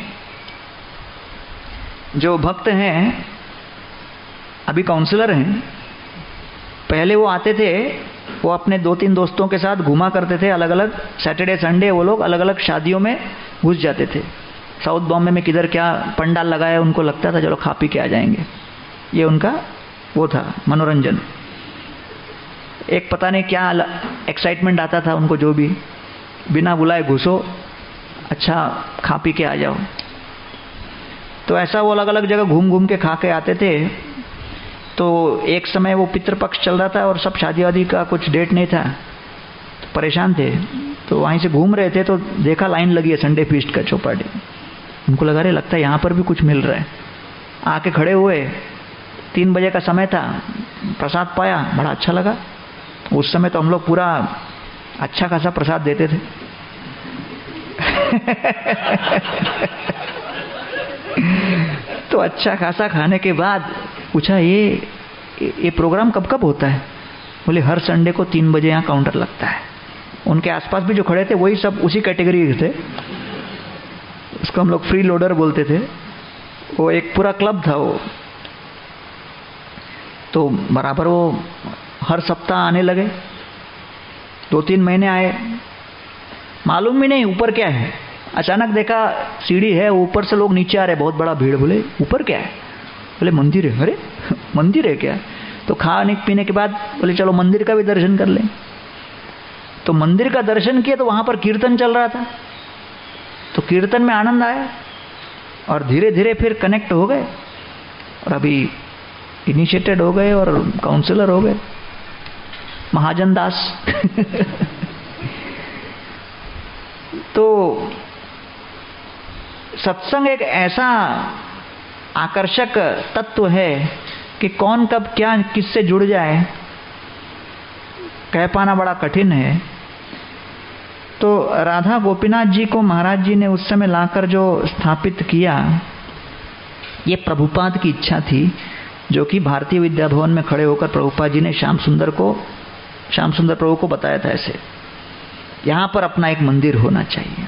जो भक्त हैं, अभी काउंसलर हैं, पहले वो आते थे, वो अपने दो तीन दोस्तों के साथ घुमा करते थे, अलग अलग सैटरडे संडे वो लोग अलग अलग शादियों में घुस जाते थे। साउथ बॉम्बे में किधर क्या पंडाल लगाया, उनको लगता था चलो खा पी के आ जाएंगे, ये उनका वो था मनोरंजन। एक पता नहीं क्या एक्साइटमेंट आता था उनको, जो भी बिना बुलाए घुसो, अच्छा खा पी के आ जाओ। तो ऐसा वो अलग अलग जगह घूम घूम के खा के आते थे। तो एक समय वो पितृपक्ष चल रहा था और सब शादी वादी का कुछ डेट नहीं था, तो परेशान थे। तो वहीं से घूम रहे थे तो देखा लाइन लगी है संडे फीस्ट का चौपाटी। उनको लगा रहे लगता है यहाँ पर भी कुछ मिल रहा है। आके खड़े हुए, तीन बजे का समय था, प्रसाद पाया, बड़ा अच्छा लगा। उस समय तो हम लोग पूरा अच्छा खासा प्रसाद देते थे। तो अच्छा खासा खाने के बाद पूछा ये ये प्रोग्राम कब कब होता है। बोले हर संडे को तीन बजे यहाँ काउंटर लगता है। उनके आसपास भी जो खड़े थे वही सब उसी कैटेगरी के थे, उसको हम लोग फ्री लोडर बोलते थे। वो एक पूरा क्लब था वो। तो बराबर वो हर सप्ताह आने लगे, दो तीन महीने आए, मालूम भी नहीं ऊपर क्या है। अचानक देखा सीढ़ी है, ऊपर से लोग नीचे आ रहे, बहुत बड़ा भीड़। बोले ऊपर क्या है? बोले मंदिर है। अरे मंदिर है क्या? तो खाने पीने के बाद बोले चलो मंदिर का भी दर्शन कर लें। तो मंदिर का दर्शन किया तो वहां पर कीर्तन चल रहा था, तो कीर्तन में आनंद आया और धीरे धीरे फिर कनेक्ट हो गए और अभी इनिशिएटेड हो गए और काउंसलर हो गए, महाजन दास। तो सत्संग एक ऐसा आकर्षक तत्व है कि कौन कब क्या किससे जुड़ जाए कह पाना बड़ा कठिन है। तो राधा गोपीनाथ जी को महाराज जी ने उस समय लाकर जो स्थापित किया, ये प्रभुपाद की इच्छा थी, जो कि भारतीय विद्या भवन में खड़े होकर प्रभुपाद जी ने श्याम सुंदर को श्याम सुंदर प्रभु को बताया था, ऐसे यहाँ पर अपना एक मंदिर होना चाहिए।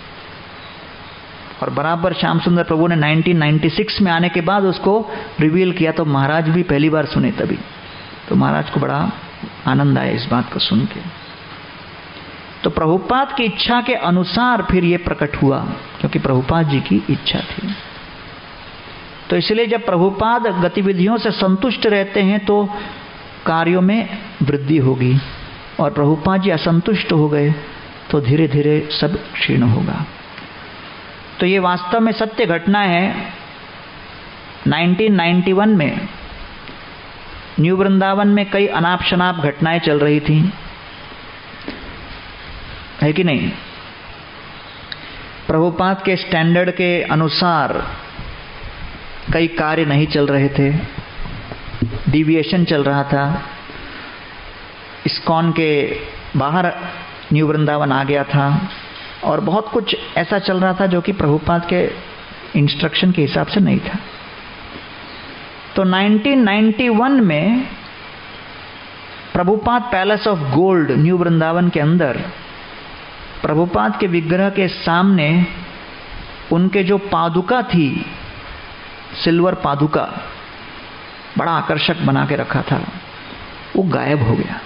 और बराबर श्याम सुंदर प्रभु ने नाइनटीन नाइंटी सिक्स में आने के बाद उसको रिवील किया, तो महाराज भी पहली बार सुने तभी। तो महाराज को बड़ा आनंद आया इस बात को सुन के। तो प्रभुपाद की इच्छा के अनुसार फिर ये प्रकट हुआ, क्योंकि प्रभुपाद जी की इच्छा थी। तो इसलिए जब प्रभुपाद गतिविधियों से संतुष्ट रहते हैं तो कार्यों में वृद्धि होगी, और प्रभुपाद जी असंतुष्ट हो गए तो धीरे धीरे सब क्षीण होगा। तो ये वास्तव में सत्य घटना है। नाइनटीन नाइंटी वन में न्यू वृंदावन में कई अनाप शनाप घटनाएं चल रही थी, है कि नहीं? प्रभुपाद के स्टैंडर्ड के अनुसार कई कार्य नहीं चल रहे थे, डिविएशन चल रहा था। इस्कॉन के बाहर न्यू वृंदावन आ गया था और बहुत कुछ ऐसा चल रहा था जो कि प्रभुपाद के इंस्ट्रक्शन के हिसाब से नहीं था। तो नाइनटीन नाइंटी वन में Prabhupada Palace of Gold New Vrindavan के अंदर प्रभुपाद के विग्रह के सामने उनके जो पादुका थी, सिल्वर पादुका, बड़ा आकर्षक बना के रखा था, वो गायब हो गया।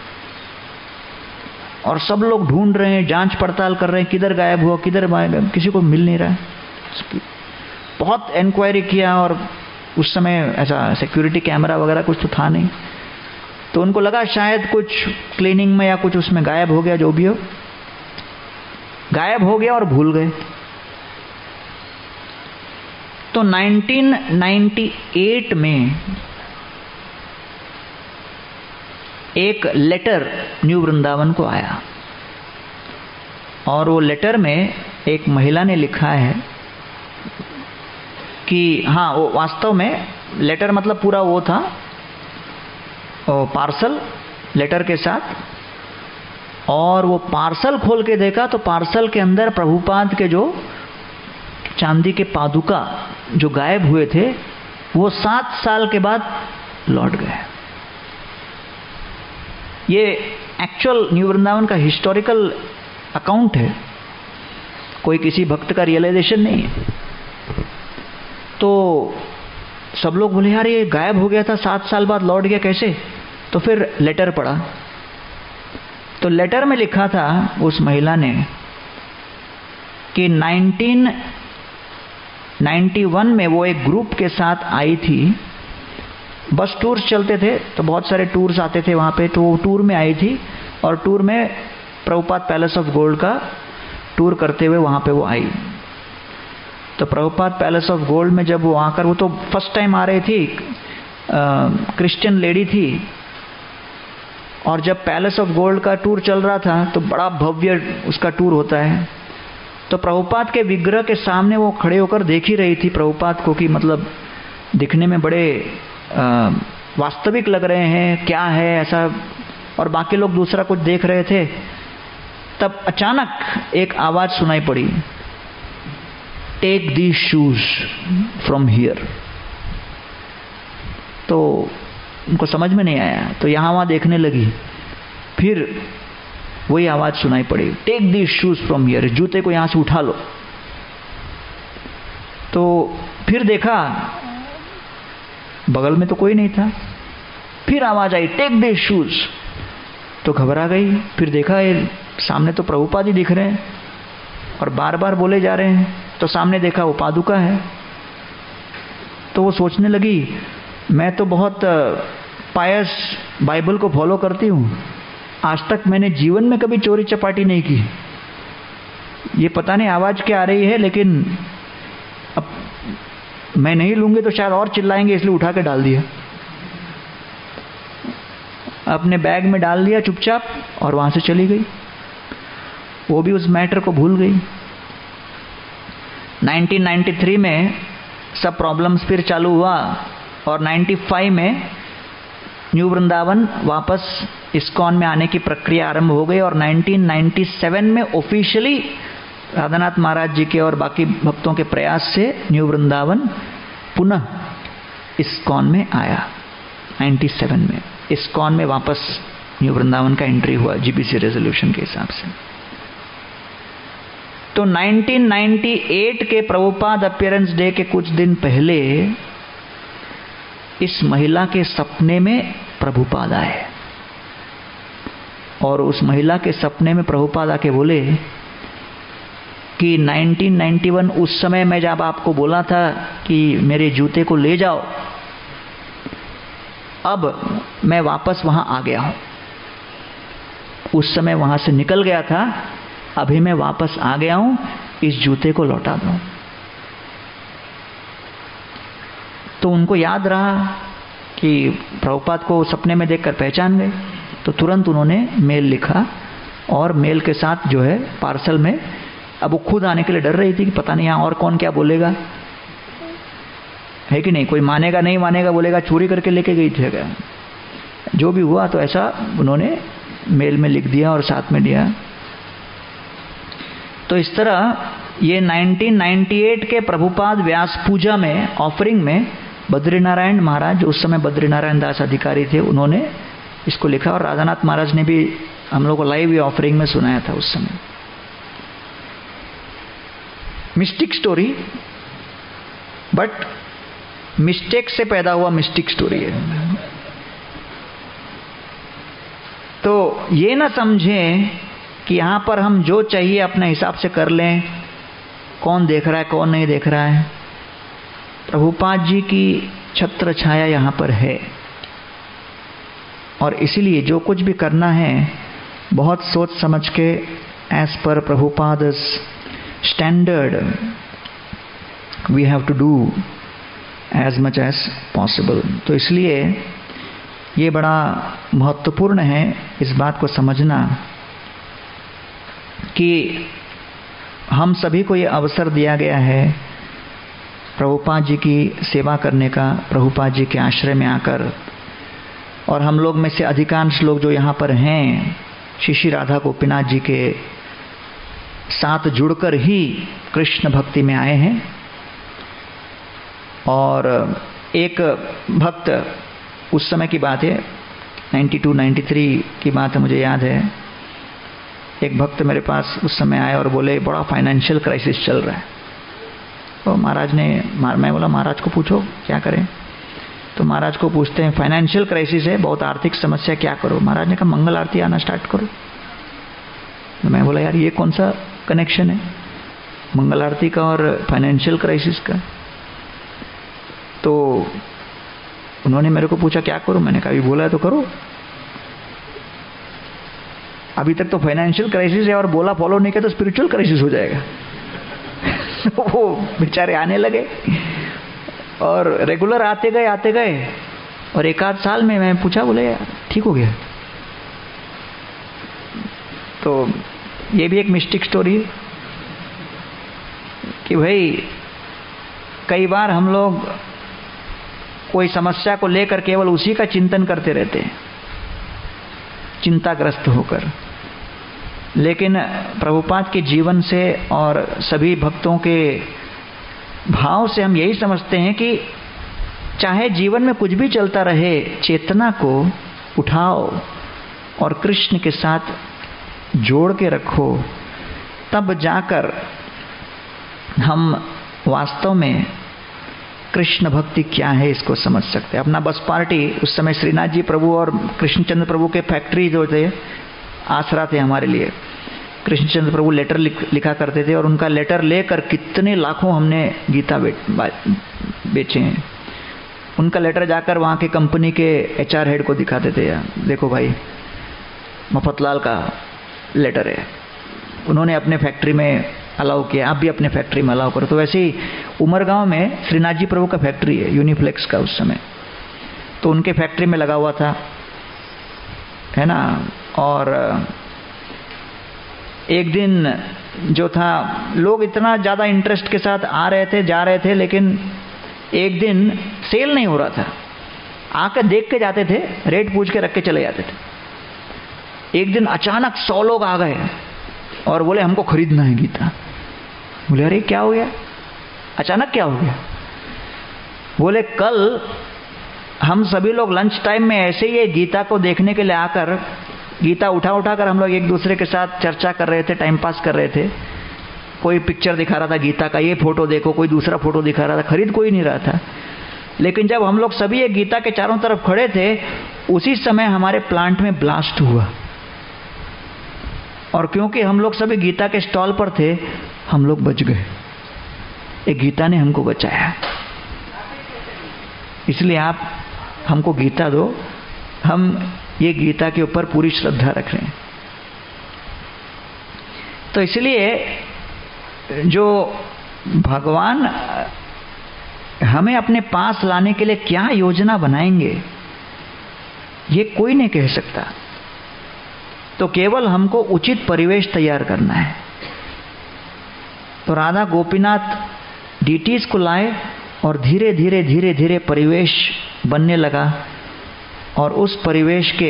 और सब लोग ढूंढ रहे हैं, जांच पड़ताल कर रहे हैं, किधर गायब हुआ, किधर गायब, किसी को मिल नहीं रहा है। बहुत इंक्वायरी किया और उस समय ऐसा सिक्योरिटी कैमरा वगैरह कुछ तो था नहीं, तो उनको लगा शायद कुछ क्लीनिंग में या कुछ उसमें गायब हो गया, जो भी हो गायब हो गया और भूल गए। तो नाइनटीन नाइंटी एट में एक लेटर न्यू वृंदावन को आया और वो लेटर में एक महिला ने लिखा है कि हाँ, वो वास्तव में लेटर मतलब पूरा वो था, वो पार्सल लेटर के साथ, और वो पार्सल खोल के देखा तो पार्सल के अंदर प्रभुपाद के जो चांदी के पादुका जो गायब हुए थे वो सात साल के बाद लौट गए। ये एक्चुअल न्यू वृंदावन का हिस्टोरिकल अकाउंट है, कोई किसी भक्त का रियलाइजेशन नहीं है। तो सब लोग बोले यार ये गायब हो गया था, सात साल बाद लौट गया कैसे? तो फिर लेटर पढ़ा, तो लेटर में लिखा था उस महिला ने कि नाइनटीन नाइंटी वन में वो एक ग्रुप के साथ आई थी, बस टूर्स चलते थे तो बहुत सारे टूर्स आते थे वहाँ पे, तो वो टूर में आई थी और टूर में प्रभुपाद पैलेस ऑफ गोल्ड का टूर करते हुए वहाँ पे वो आई। तो प्रभुपाद पैलेस ऑफ गोल्ड में जब वो आकर, वो तो फर्स्ट टाइम आ रही थी, क्रिश्चियन लेडी थी, और जब पैलेस ऑफ गोल्ड का टूर चल रहा था तो बड़ा भव्य उसका टूर होता है। तो प्रभुपाद के विग्रह के सामने वो खड़े होकर देख ही रही थी प्रभुपाद को कि मतलब दिखने में बड़े आ, वास्तविक लग रहे हैं, क्या है ऐसा, और बाकी लोग दूसरा कुछ देख रहे थे। तब अचानक एक आवाज सुनाई पड़ी, take these shoes from here. तो उनको समझ में नहीं आया, तो यहाँ वहाँ देखने लगी, फिर वही आवाज सुनाई पड़ी, take these shoes from here, जूते को यहाँ से उठा लो। तो फिर देखा बगल में तो कोई नहीं था, फिर आवाज आई टेक दीज शूज, तो घबरा गई। फिर देखा ये सामने तो प्रभुपाद ही दिख रहे हैं और बार बार बोले जा रहे हैं, तो सामने देखा वो पादुका है। तो वो सोचने लगी मैं तो बहुत पायस बाइबल को फॉलो करती हूँ, आज तक मैंने जीवन में कभी चोरी चपाटी नहीं की, ये पता नहीं आवाज क्या आ रही है, लेकिन अब मैं नहीं लूंगी तो शायद और चिल्लाएंगे, इसलिए उठा के डाल दिया, अपने बैग में डाल दिया चुपचाप और वहां से चली गई। वो भी उस मैटर को भूल गई। नाइनटीन नाइंटी थ्री में सब प्रॉब्लम्स फिर चालू हुआ और नाइंटी फाइव में न्यू वृंदावन वापस इस्कॉन में आने की प्रक्रिया आरंभ हो गई और नाइनटीन नाइंटी सेवन में ऑफिशियली राधानाथ महाराज जी के और बाकी भक्तों के प्रयास से न्यू वृंदावन पुनः इस्कॉन में आया। नाइंटी सेवन में इस्कॉन में वापस न्यू वृंदावन का एंट्री हुआ जीबीसी रेजोल्यूशन के हिसाब से। तो नाइनटीन नाइंटी एट के प्रभुपाद अपीयरेंस डे के कुछ दिन पहले इस महिला के सपने में प्रभुपाद आए और उस महिला के सपने में प्रभुपाद आके बोले कि नाइनटीन नाइंटी वन उस समय मैं जब आपको बोला था कि मेरे जूते को ले जाओ, अब मैं वापस वहां आ गया हूं। उस समय वहां से निकल गया था, अभी मैं वापस आ गया हूं, इस जूते को लौटा दो। तो उनको याद रहा कि प्रभुपाद को सपने में देखकर पहचान गए, तो तुरंत उन्होंने मेल लिखा और मेल के साथ जो है पार्सल में, अब वो खुद आने के लिए डर रही थी कि पता नहीं यहाँ और कौन क्या बोलेगा, है कि नहीं, कोई मानेगा नहीं मानेगा, बोलेगा चोरी करके लेके गई थी क्या। जो भी हुआ तो ऐसा उन्होंने मेल में लिख दिया और साथ में दिया। तो इस तरह ये नाइनटीन नाइंटी एट के प्रभुपाद व्यास पूजा में ऑफरिंग में बद्रीनारायण महाराज, जो उस समय बद्रीनारायण दास अधिकारी थे, उन्होंने इसको लिखा और राधानाथ महाराज ने भी हम लोग को लाइव ये ऑफरिंग में सुनाया था उस समय। मिस्टिक स्टोरी, बट मिस्टेक से पैदा हुआ मिस्टिक स्टोरी है। तो ये ना समझें कि यहां पर हम जो चाहिए अपने हिसाब से कर लें, कौन देख रहा है कौन नहीं देख रहा है। प्रभुपाद जी की छत्र छाया यहां पर है और इसलिए जो कुछ भी करना है बहुत सोच समझ के, as per Prabhupada standard we have to do as much as possible. तो इसलिए ये बड़ा महत्वपूर्ण है इस बात को समझना कि हम सभी को ये अवसर दिया गया है प्रभुपाद जी की सेवा करने का, प्रभुपाद जी के आश्रय में आकर। और हम लोग में से अधिकांश लोग जो यहाँ पर हैं, श्री श्री राधा गोपीनाथ जी के साथ जुड़कर ही कृष्ण भक्ति में आए हैं। और एक भक्त, उस समय की बात है, नाइंटी टू नाइंटी थ्री की बात है, मुझे याद है, एक भक्त मेरे पास उस समय आए और बोले बड़ा फाइनेंशियल क्राइसिस चल रहा है। तो महाराज ने, मैं बोला महाराज को पूछो क्या करें। तो महाराज को पूछते हैं फाइनेंशियल क्राइसिस है, बहुत आर्थिक समस्या, क्या करो। महाराज ने कहा मंगल आरती आना स्टार्ट करो। तो मैं बोला यार ये कौन सा कनेक्शन है मंगल आरती का और फाइनेंशियल क्राइसिस का। तो उन्होंने मेरे को पूछा क्या करो, मैंने कहा अभी बोला है तो करो। अभी तक तो फाइनेंशियल क्राइसिस है और बोला फॉलो नहीं किया तो स्पिरिचुअल क्राइसिस हो जाएगा। वो बेचारे आने लगे और रेगुलर आते गए आते गए और एक आध साल में मैं पूछा, बोले यार ठीक हो गया। तो ये भी एक मिस्टिक स्टोरी है कि भाई कई बार हम लोग कोई समस्या को लेकर केवल उसी का चिंतन करते रहते हैं, चिंताग्रस्त होकर। लेकिन प्रभुपाद के जीवन से और सभी भक्तों के भाव से हम यही समझते हैं कि चाहे जीवन में कुछ भी चलता रहे, चेतना को उठाओ और कृष्ण के साथ जोड़ के रखो, तब जाकर हम वास्तव में कृष्ण भक्ति क्या है इसको समझ सकते हैं। अपना बस पार्टी उस समय श्रीनाथ जी प्रभु और कृष्णचंद्र प्रभु के फैक्ट्री जो थे, आसरा थे हमारे लिए। कृष्णचंद्र प्रभु लेटर लिख, लिखा करते थे और उनका लेटर लेकर कितने लाखों हमने गीता बेचे हैं। उनका लेटर जाकर वहाँ के कंपनी के एचआर हेड को दिखाते थे, देखो भाई मफतलाल का लेटर है, उन्होंने अपने फैक्ट्री में अलाउ किया, आप भी अपने फैक्ट्री में अलाउ करो। तो वैसे ही उमरगांव में श्रीनाथ जी प्रभु का फैक्ट्री है, यूनिफ्लेक्स का उस समय, तो उनके फैक्ट्री में लगा हुआ था, है ना। और एक दिन जो था, लोग इतना ज़्यादा इंटरेस्ट के साथ आ रहे थे जा रहे थे, लेकिन एक दिन सेल नहीं हो रहा था। आकर देख के जाते थे, रेट पूछ के रख के चले जाते थे। एक दिन अचानक सौ लोग आ गए और बोले हमको खरीदना है गीता। बोले अरे क्या हो गया, अचानक क्या हो गया। बोले कल हम सभी लोग लंच टाइम में ऐसे ही गीता को देखने के लिए आकर गीता उठा उठा कर हम लोग एक दूसरे के साथ चर्चा कर रहे थे, टाइम पास कर रहे थे। कोई पिक्चर दिखा रहा था गीता का, ये फोटो देखो, कोई दूसरा फोटो दिखा रहा था, खरीद कोई नहीं रहा था। लेकिन जब हम लोग सभी एक गीता के चारों तरफ खड़े थे, उसी समय हमारे प्लांट में ब्लास्ट हुआ। और क्योंकि हम लोग सभी गीता के स्टॉल पर थे, हम लोग बच गए। एक गीता ने हमको बचाया। इसलिए आप हमको गीता दो, हम ये गीता के ऊपर पूरी श्रद्धा रख रहे हैं। तो इसलिए जो भगवान हमें अपने पास लाने के लिए क्या योजना बनाएंगे, ये कोई नहीं कह सकता। तो केवल हमको उचित परिवेश तैयार करना है। तो राधा गोपीनाथ डीटीज को लाए और धीरे धीरे धीरे धीरे परिवेश बनने लगा, और उस परिवेश के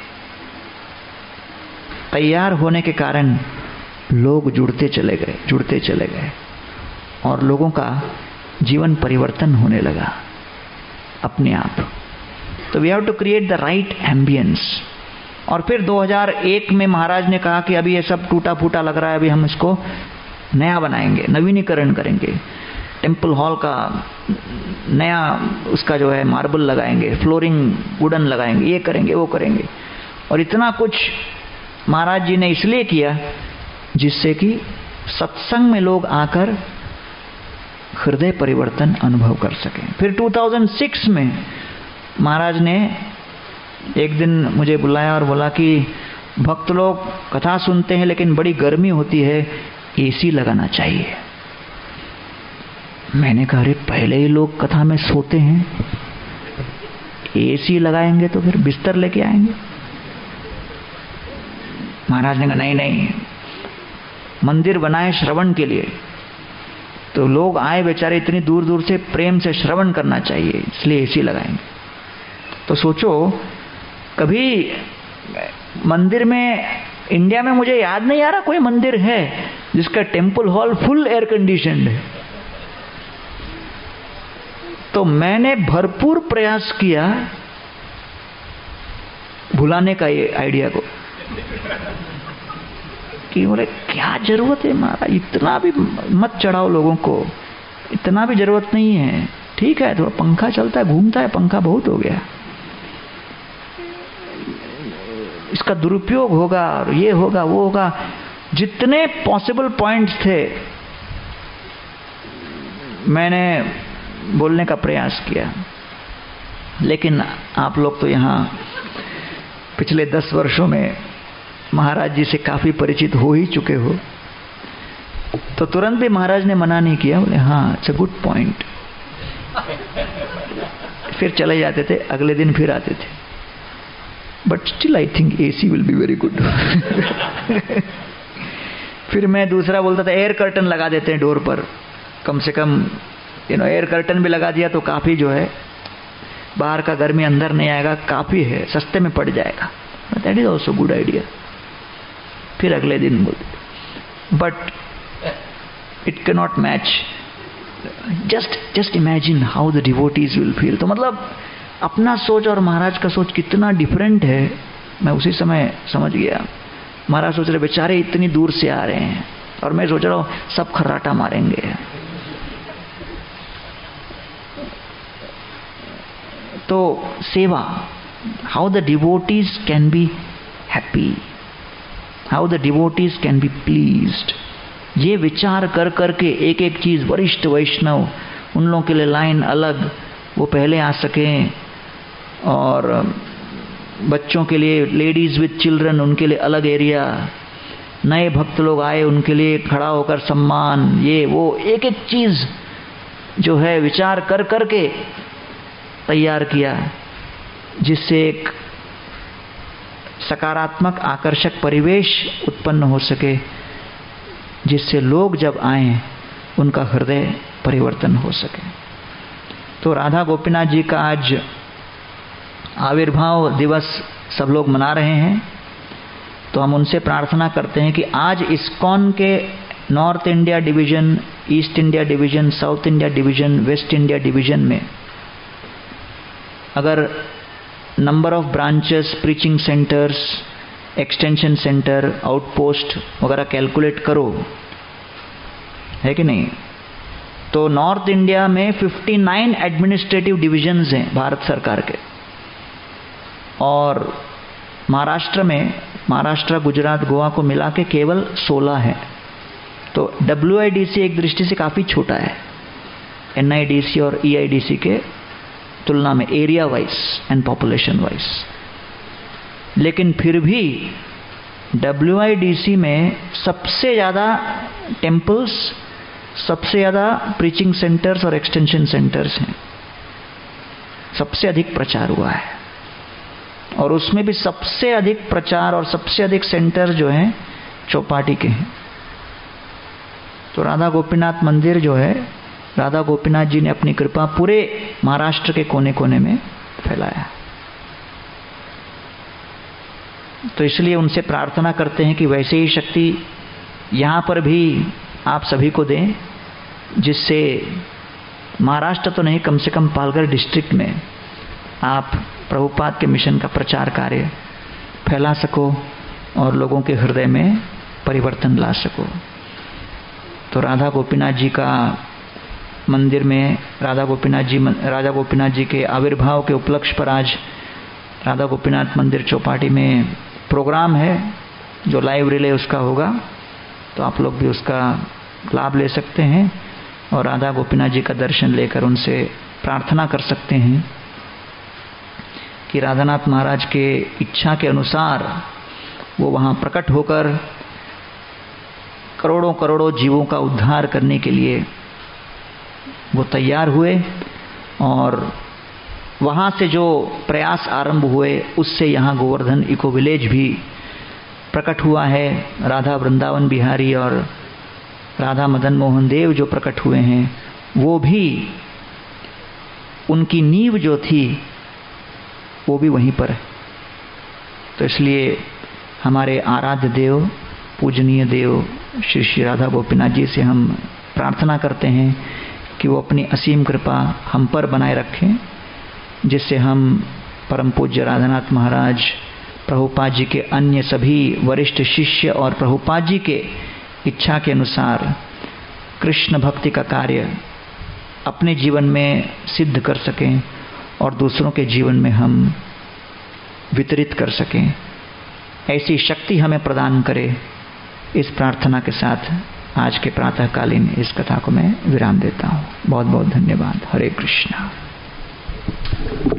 तैयार होने के कारण लोग जुड़ते चले गए जुड़ते चले गए और लोगों का जीवन परिवर्तन होने लगा अपने आप। तो we have to create the right ambience. और फिर दो हज़ार एक में महाराज ने कहा कि अभी ये सब टूटा फूटा लग रहा है, अभी हम इसको नया बनाएंगे, नवीनीकरण करेंगे, टेम्पल हॉल का नया उसका जो है मार्बल लगाएंगे, फ्लोरिंग वुडन लगाएंगे, ये करेंगे वो करेंगे। और इतना कुछ महाराज जी ने इसलिए किया जिससे कि सत्संग में लोग आकर हृदय परिवर्तन अनुभव कर सकें। फिर दो हज़ार छह में महाराज ने एक दिन मुझे बुलाया और बोला कि भक्त लोग कथा सुनते हैं लेकिन बड़ी गर्मी होती है, एसी लगाना चाहिए। मैंने कहा अरे पहले ही लोग कथा में सोते हैं, एसी लगाएंगे तो फिर बिस्तर लेके आएंगे। महाराज ने कहा नहीं नहीं, मंदिर बनाए श्रवण के लिए, तो लोग आए बेचारे इतनी दूर दूर से, प्रेम से श्रवण करना चाहिए, इसलिए एसी लगाएंगे। तो सोचो, कभी मंदिर में इंडिया में मुझे याद नहीं आ रहा कोई मंदिर है जिसका temple hall full air conditioned है। तो मैंने भरपूर प्रयास किया भुलाने का ये आइडिया को कि बोले क्या जरूरत है महाराज, इतना भी मत चढ़ाओ लोगों को, इतना भी जरूरत नहीं है। ठीक है, थोड़ा पंखा चलता है, घूमता है पंखा, बहुत हो गया, इसका दुरुपयोग होगा और ये होगा वो होगा। जितने पॉसिबल पॉइंट्स थे मैंने बोलने का प्रयास किया, लेकिन आप लोग तो यहाँ पिछले दस वर्षों में महाराज जी से काफी परिचित हो ही चुके हो, तो तुरंत भी महाराज ने मना नहीं किया, बोले हाँ इट्स अ गुड पॉइंट। फिर चले जाते थे, अगले दिन फिर आते थे, but still I think AC will be very good. फिर मैं दूसरा बोलता था एयर कर्टन लगा देते हैं डोर पर, कम से कम यू नो एयर कर्टन भी लगा दिया तो काफी जो है बाहर का गर्मी अंदर नहीं आएगा, काफी है, सस्ते में पड़ जाएगा। That is also good idea. फिर अगले दिन बोलते, but it can not match. Just just imagine how the devotees will feel. तो मतलब अपना सोच और महाराज का सोच कितना डिफरेंट है, मैं उसी समय समझ गया। महाराज सोच रहे बेचारे इतनी दूर से आ रहे हैं, और मैं सोच रहा हूँ सब खर्राटा मारेंगे। तो सेवा, how the devotees can be happy, how the devotees can be pleased, ये विचार कर करके एक एक चीज, वरिष्ठ वैष्णव उन लोगों के लिए लाइन अलग, वो पहले आ सकें, और बच्चों के लिए लेडीज विद चिल्ड्रन उनके लिए अलग एरिया, नए भक्त लोग आए उनके लिए खड़ा होकर सम्मान, ये वो एक एक चीज जो है विचार कर करके तैयार किया, जिससे एक सकारात्मक आकर्षक परिवेश उत्पन्न हो सके, जिससे लोग जब आए उनका हृदय परिवर्तन हो सके। तो राधा गोपीनाथ जी का आज आविर्भाव दिवस सब लोग मना रहे हैं, तो हम उनसे प्रार्थना करते हैं कि आज इस्कॉन के North India division, East India division, South India division, West India division में अगर number of branches, preaching centres, extension centre, outpost वगैरह कैलकुलेट करो, है कि नहीं, तो नॉर्थ इंडिया में उनसठ एडमिनिस्ट्रेटिव डिविजन्स हैं भारत सरकार के, और महाराष्ट्र में, महाराष्ट्र, गुजरात, गोवा को मिला के केवल सोलह है। तो डब्ल्यू आई डी सी एक दृष्टि से काफ़ी छोटा है एन आई डी सी और ई आई डी सी के तुलना में, area wise and population wise. लेकिन फिर भी डब्ल्यू आई डी सी में सबसे ज़्यादा टेम्पल्स, सबसे ज़्यादा प्रीचिंग सेंटर्स और एक्सटेंशन सेंटर्स हैं, सबसे अधिक प्रचार हुआ है। और उसमें भी सबसे अधिक प्रचार और सबसे अधिक सेंटर जो है चौपाटी के हैं। तो राधा गोपीनाथ मंदिर जो है, राधा गोपीनाथ जी ने अपनी कृपा पूरे महाराष्ट्र के कोने कोने में फैलाया। तो इसलिए उनसे प्रार्थना करते हैं कि वैसे ही शक्ति यहाँ पर भी आप सभी को दें, जिससे महाराष्ट्र तो नहीं, कम से कम पालघर डिस्ट्रिक्ट में आप प्रभुपाद के मिशन का प्रचार कार्य फैला सको और लोगों के हृदय में परिवर्तन ला सको। तो राधा गोपीनाथ जी का मंदिर में राधा गोपीनाथ जी राधा गोपीनाथ जी के आविर्भाव के उपलक्ष्य पर आज राधा गोपीनाथ मंदिर चौपाटी में प्रोग्राम है, जो लाइव रिले उसका होगा। तो आप लोग भी उसका लाभ ले सकते हैं और राधा गोपीनाथ जी का दर्शन लेकर उनसे प्रार्थना कर सकते हैं कि राधानाथ महाराज के इच्छा के अनुसार वो वहाँ प्रकट होकर करोड़ों करोड़ों जीवों का उद्धार करने के लिए वो तैयार हुए, और वहाँ से जो प्रयास आरंभ हुए उससे यहाँ गोवर्धन इको विलेज भी प्रकट हुआ है। राधा वृंदावन बिहारी और राधा मदन मोहन देव जो प्रकट हुए हैं, वो भी उनकी नींव जो थी वो भी वहीं पर है। तो इसलिए हमारे आराध्य देव, पूजनीय देव श्री श्री राधा गोपीनाथ जी से हम प्रार्थना करते हैं कि वो अपनी असीम कृपा हम पर बनाए रखें, जिससे हम परम पूज्य राधानाथ महाराज, प्रभुपाद जी के अन्य सभी वरिष्ठ शिष्य और प्रभुपाद जी के इच्छा के अनुसार कृष्ण भक्ति का कार्य अपने जीवन में सिद्ध कर सकें और दूसरों के जीवन में हम वितरित कर सकें। ऐसी शक्ति हमें प्रदान करे। इस प्रार्थना के साथ आज के प्रातःकालीन इस कथा को मैं विराम देता हूँ। बहुत बहुत धन्यवाद। हरे कृष्णा।